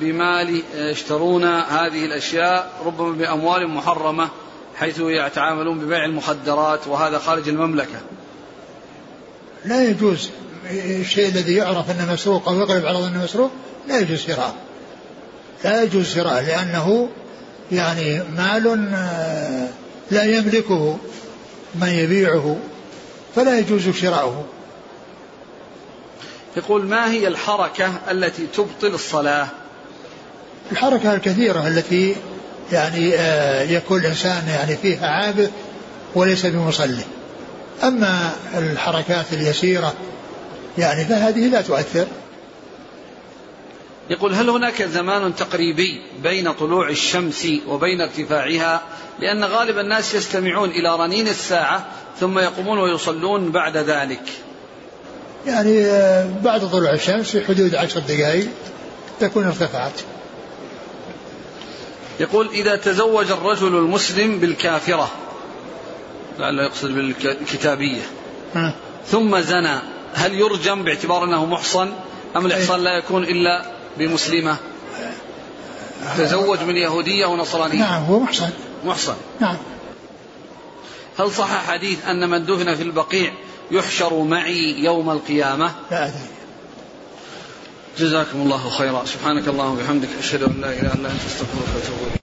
هذه الأشياء ربما بأموال محرمة حيث يتعاملون ببيع المخدرات وهذا خارج المملكة؟ لا يجوز. الشيء الذي يعرف أنه مسروق أو يغلب على ظنه مسروق لا يجوز شراءه، لا يجوز شراءه، لأنه يعني مال لا يملكه من يبيعه، فلا يجوز شراؤه. يقول ما هي الحركة التي تبطل الصلاة؟ الحركة الكثيرة التي يعني يكون الإنسان يعني فيها عابث وليس بمصلي. أما الحركات اليسيرة يعني فهذه لا تؤثر. يقول هل هناك زمان تقريبي بين طلوع الشمس وبين ارتفاعها؟ لأن غالب الناس يستمعون إلى رنين الساعة ثم يقومون ويصلون بعد ذلك. يعني بعد طلوع الشمس في حدود 10 دقائق تكون ارتفعت. يقول إذا تزوج الرجل المسلم بالكافرة لعله يقصد بالكتابية ثم زنى هل يرجم باعتبار أنه محصن أم الإحصان لا يكون إلا بمسلمة؟ تزوج من يهودية ونصرانية. نعم هو محصن. نعم. هل صح حديث أن من دفن في البقيع يحشر معي يوم القيامة؟ لا أدري. جزاكم الله خيرا. سبحانك اللهم وبحمدك أشهد أن لا إله إلا أنت أستغفرك وأتوب إليك.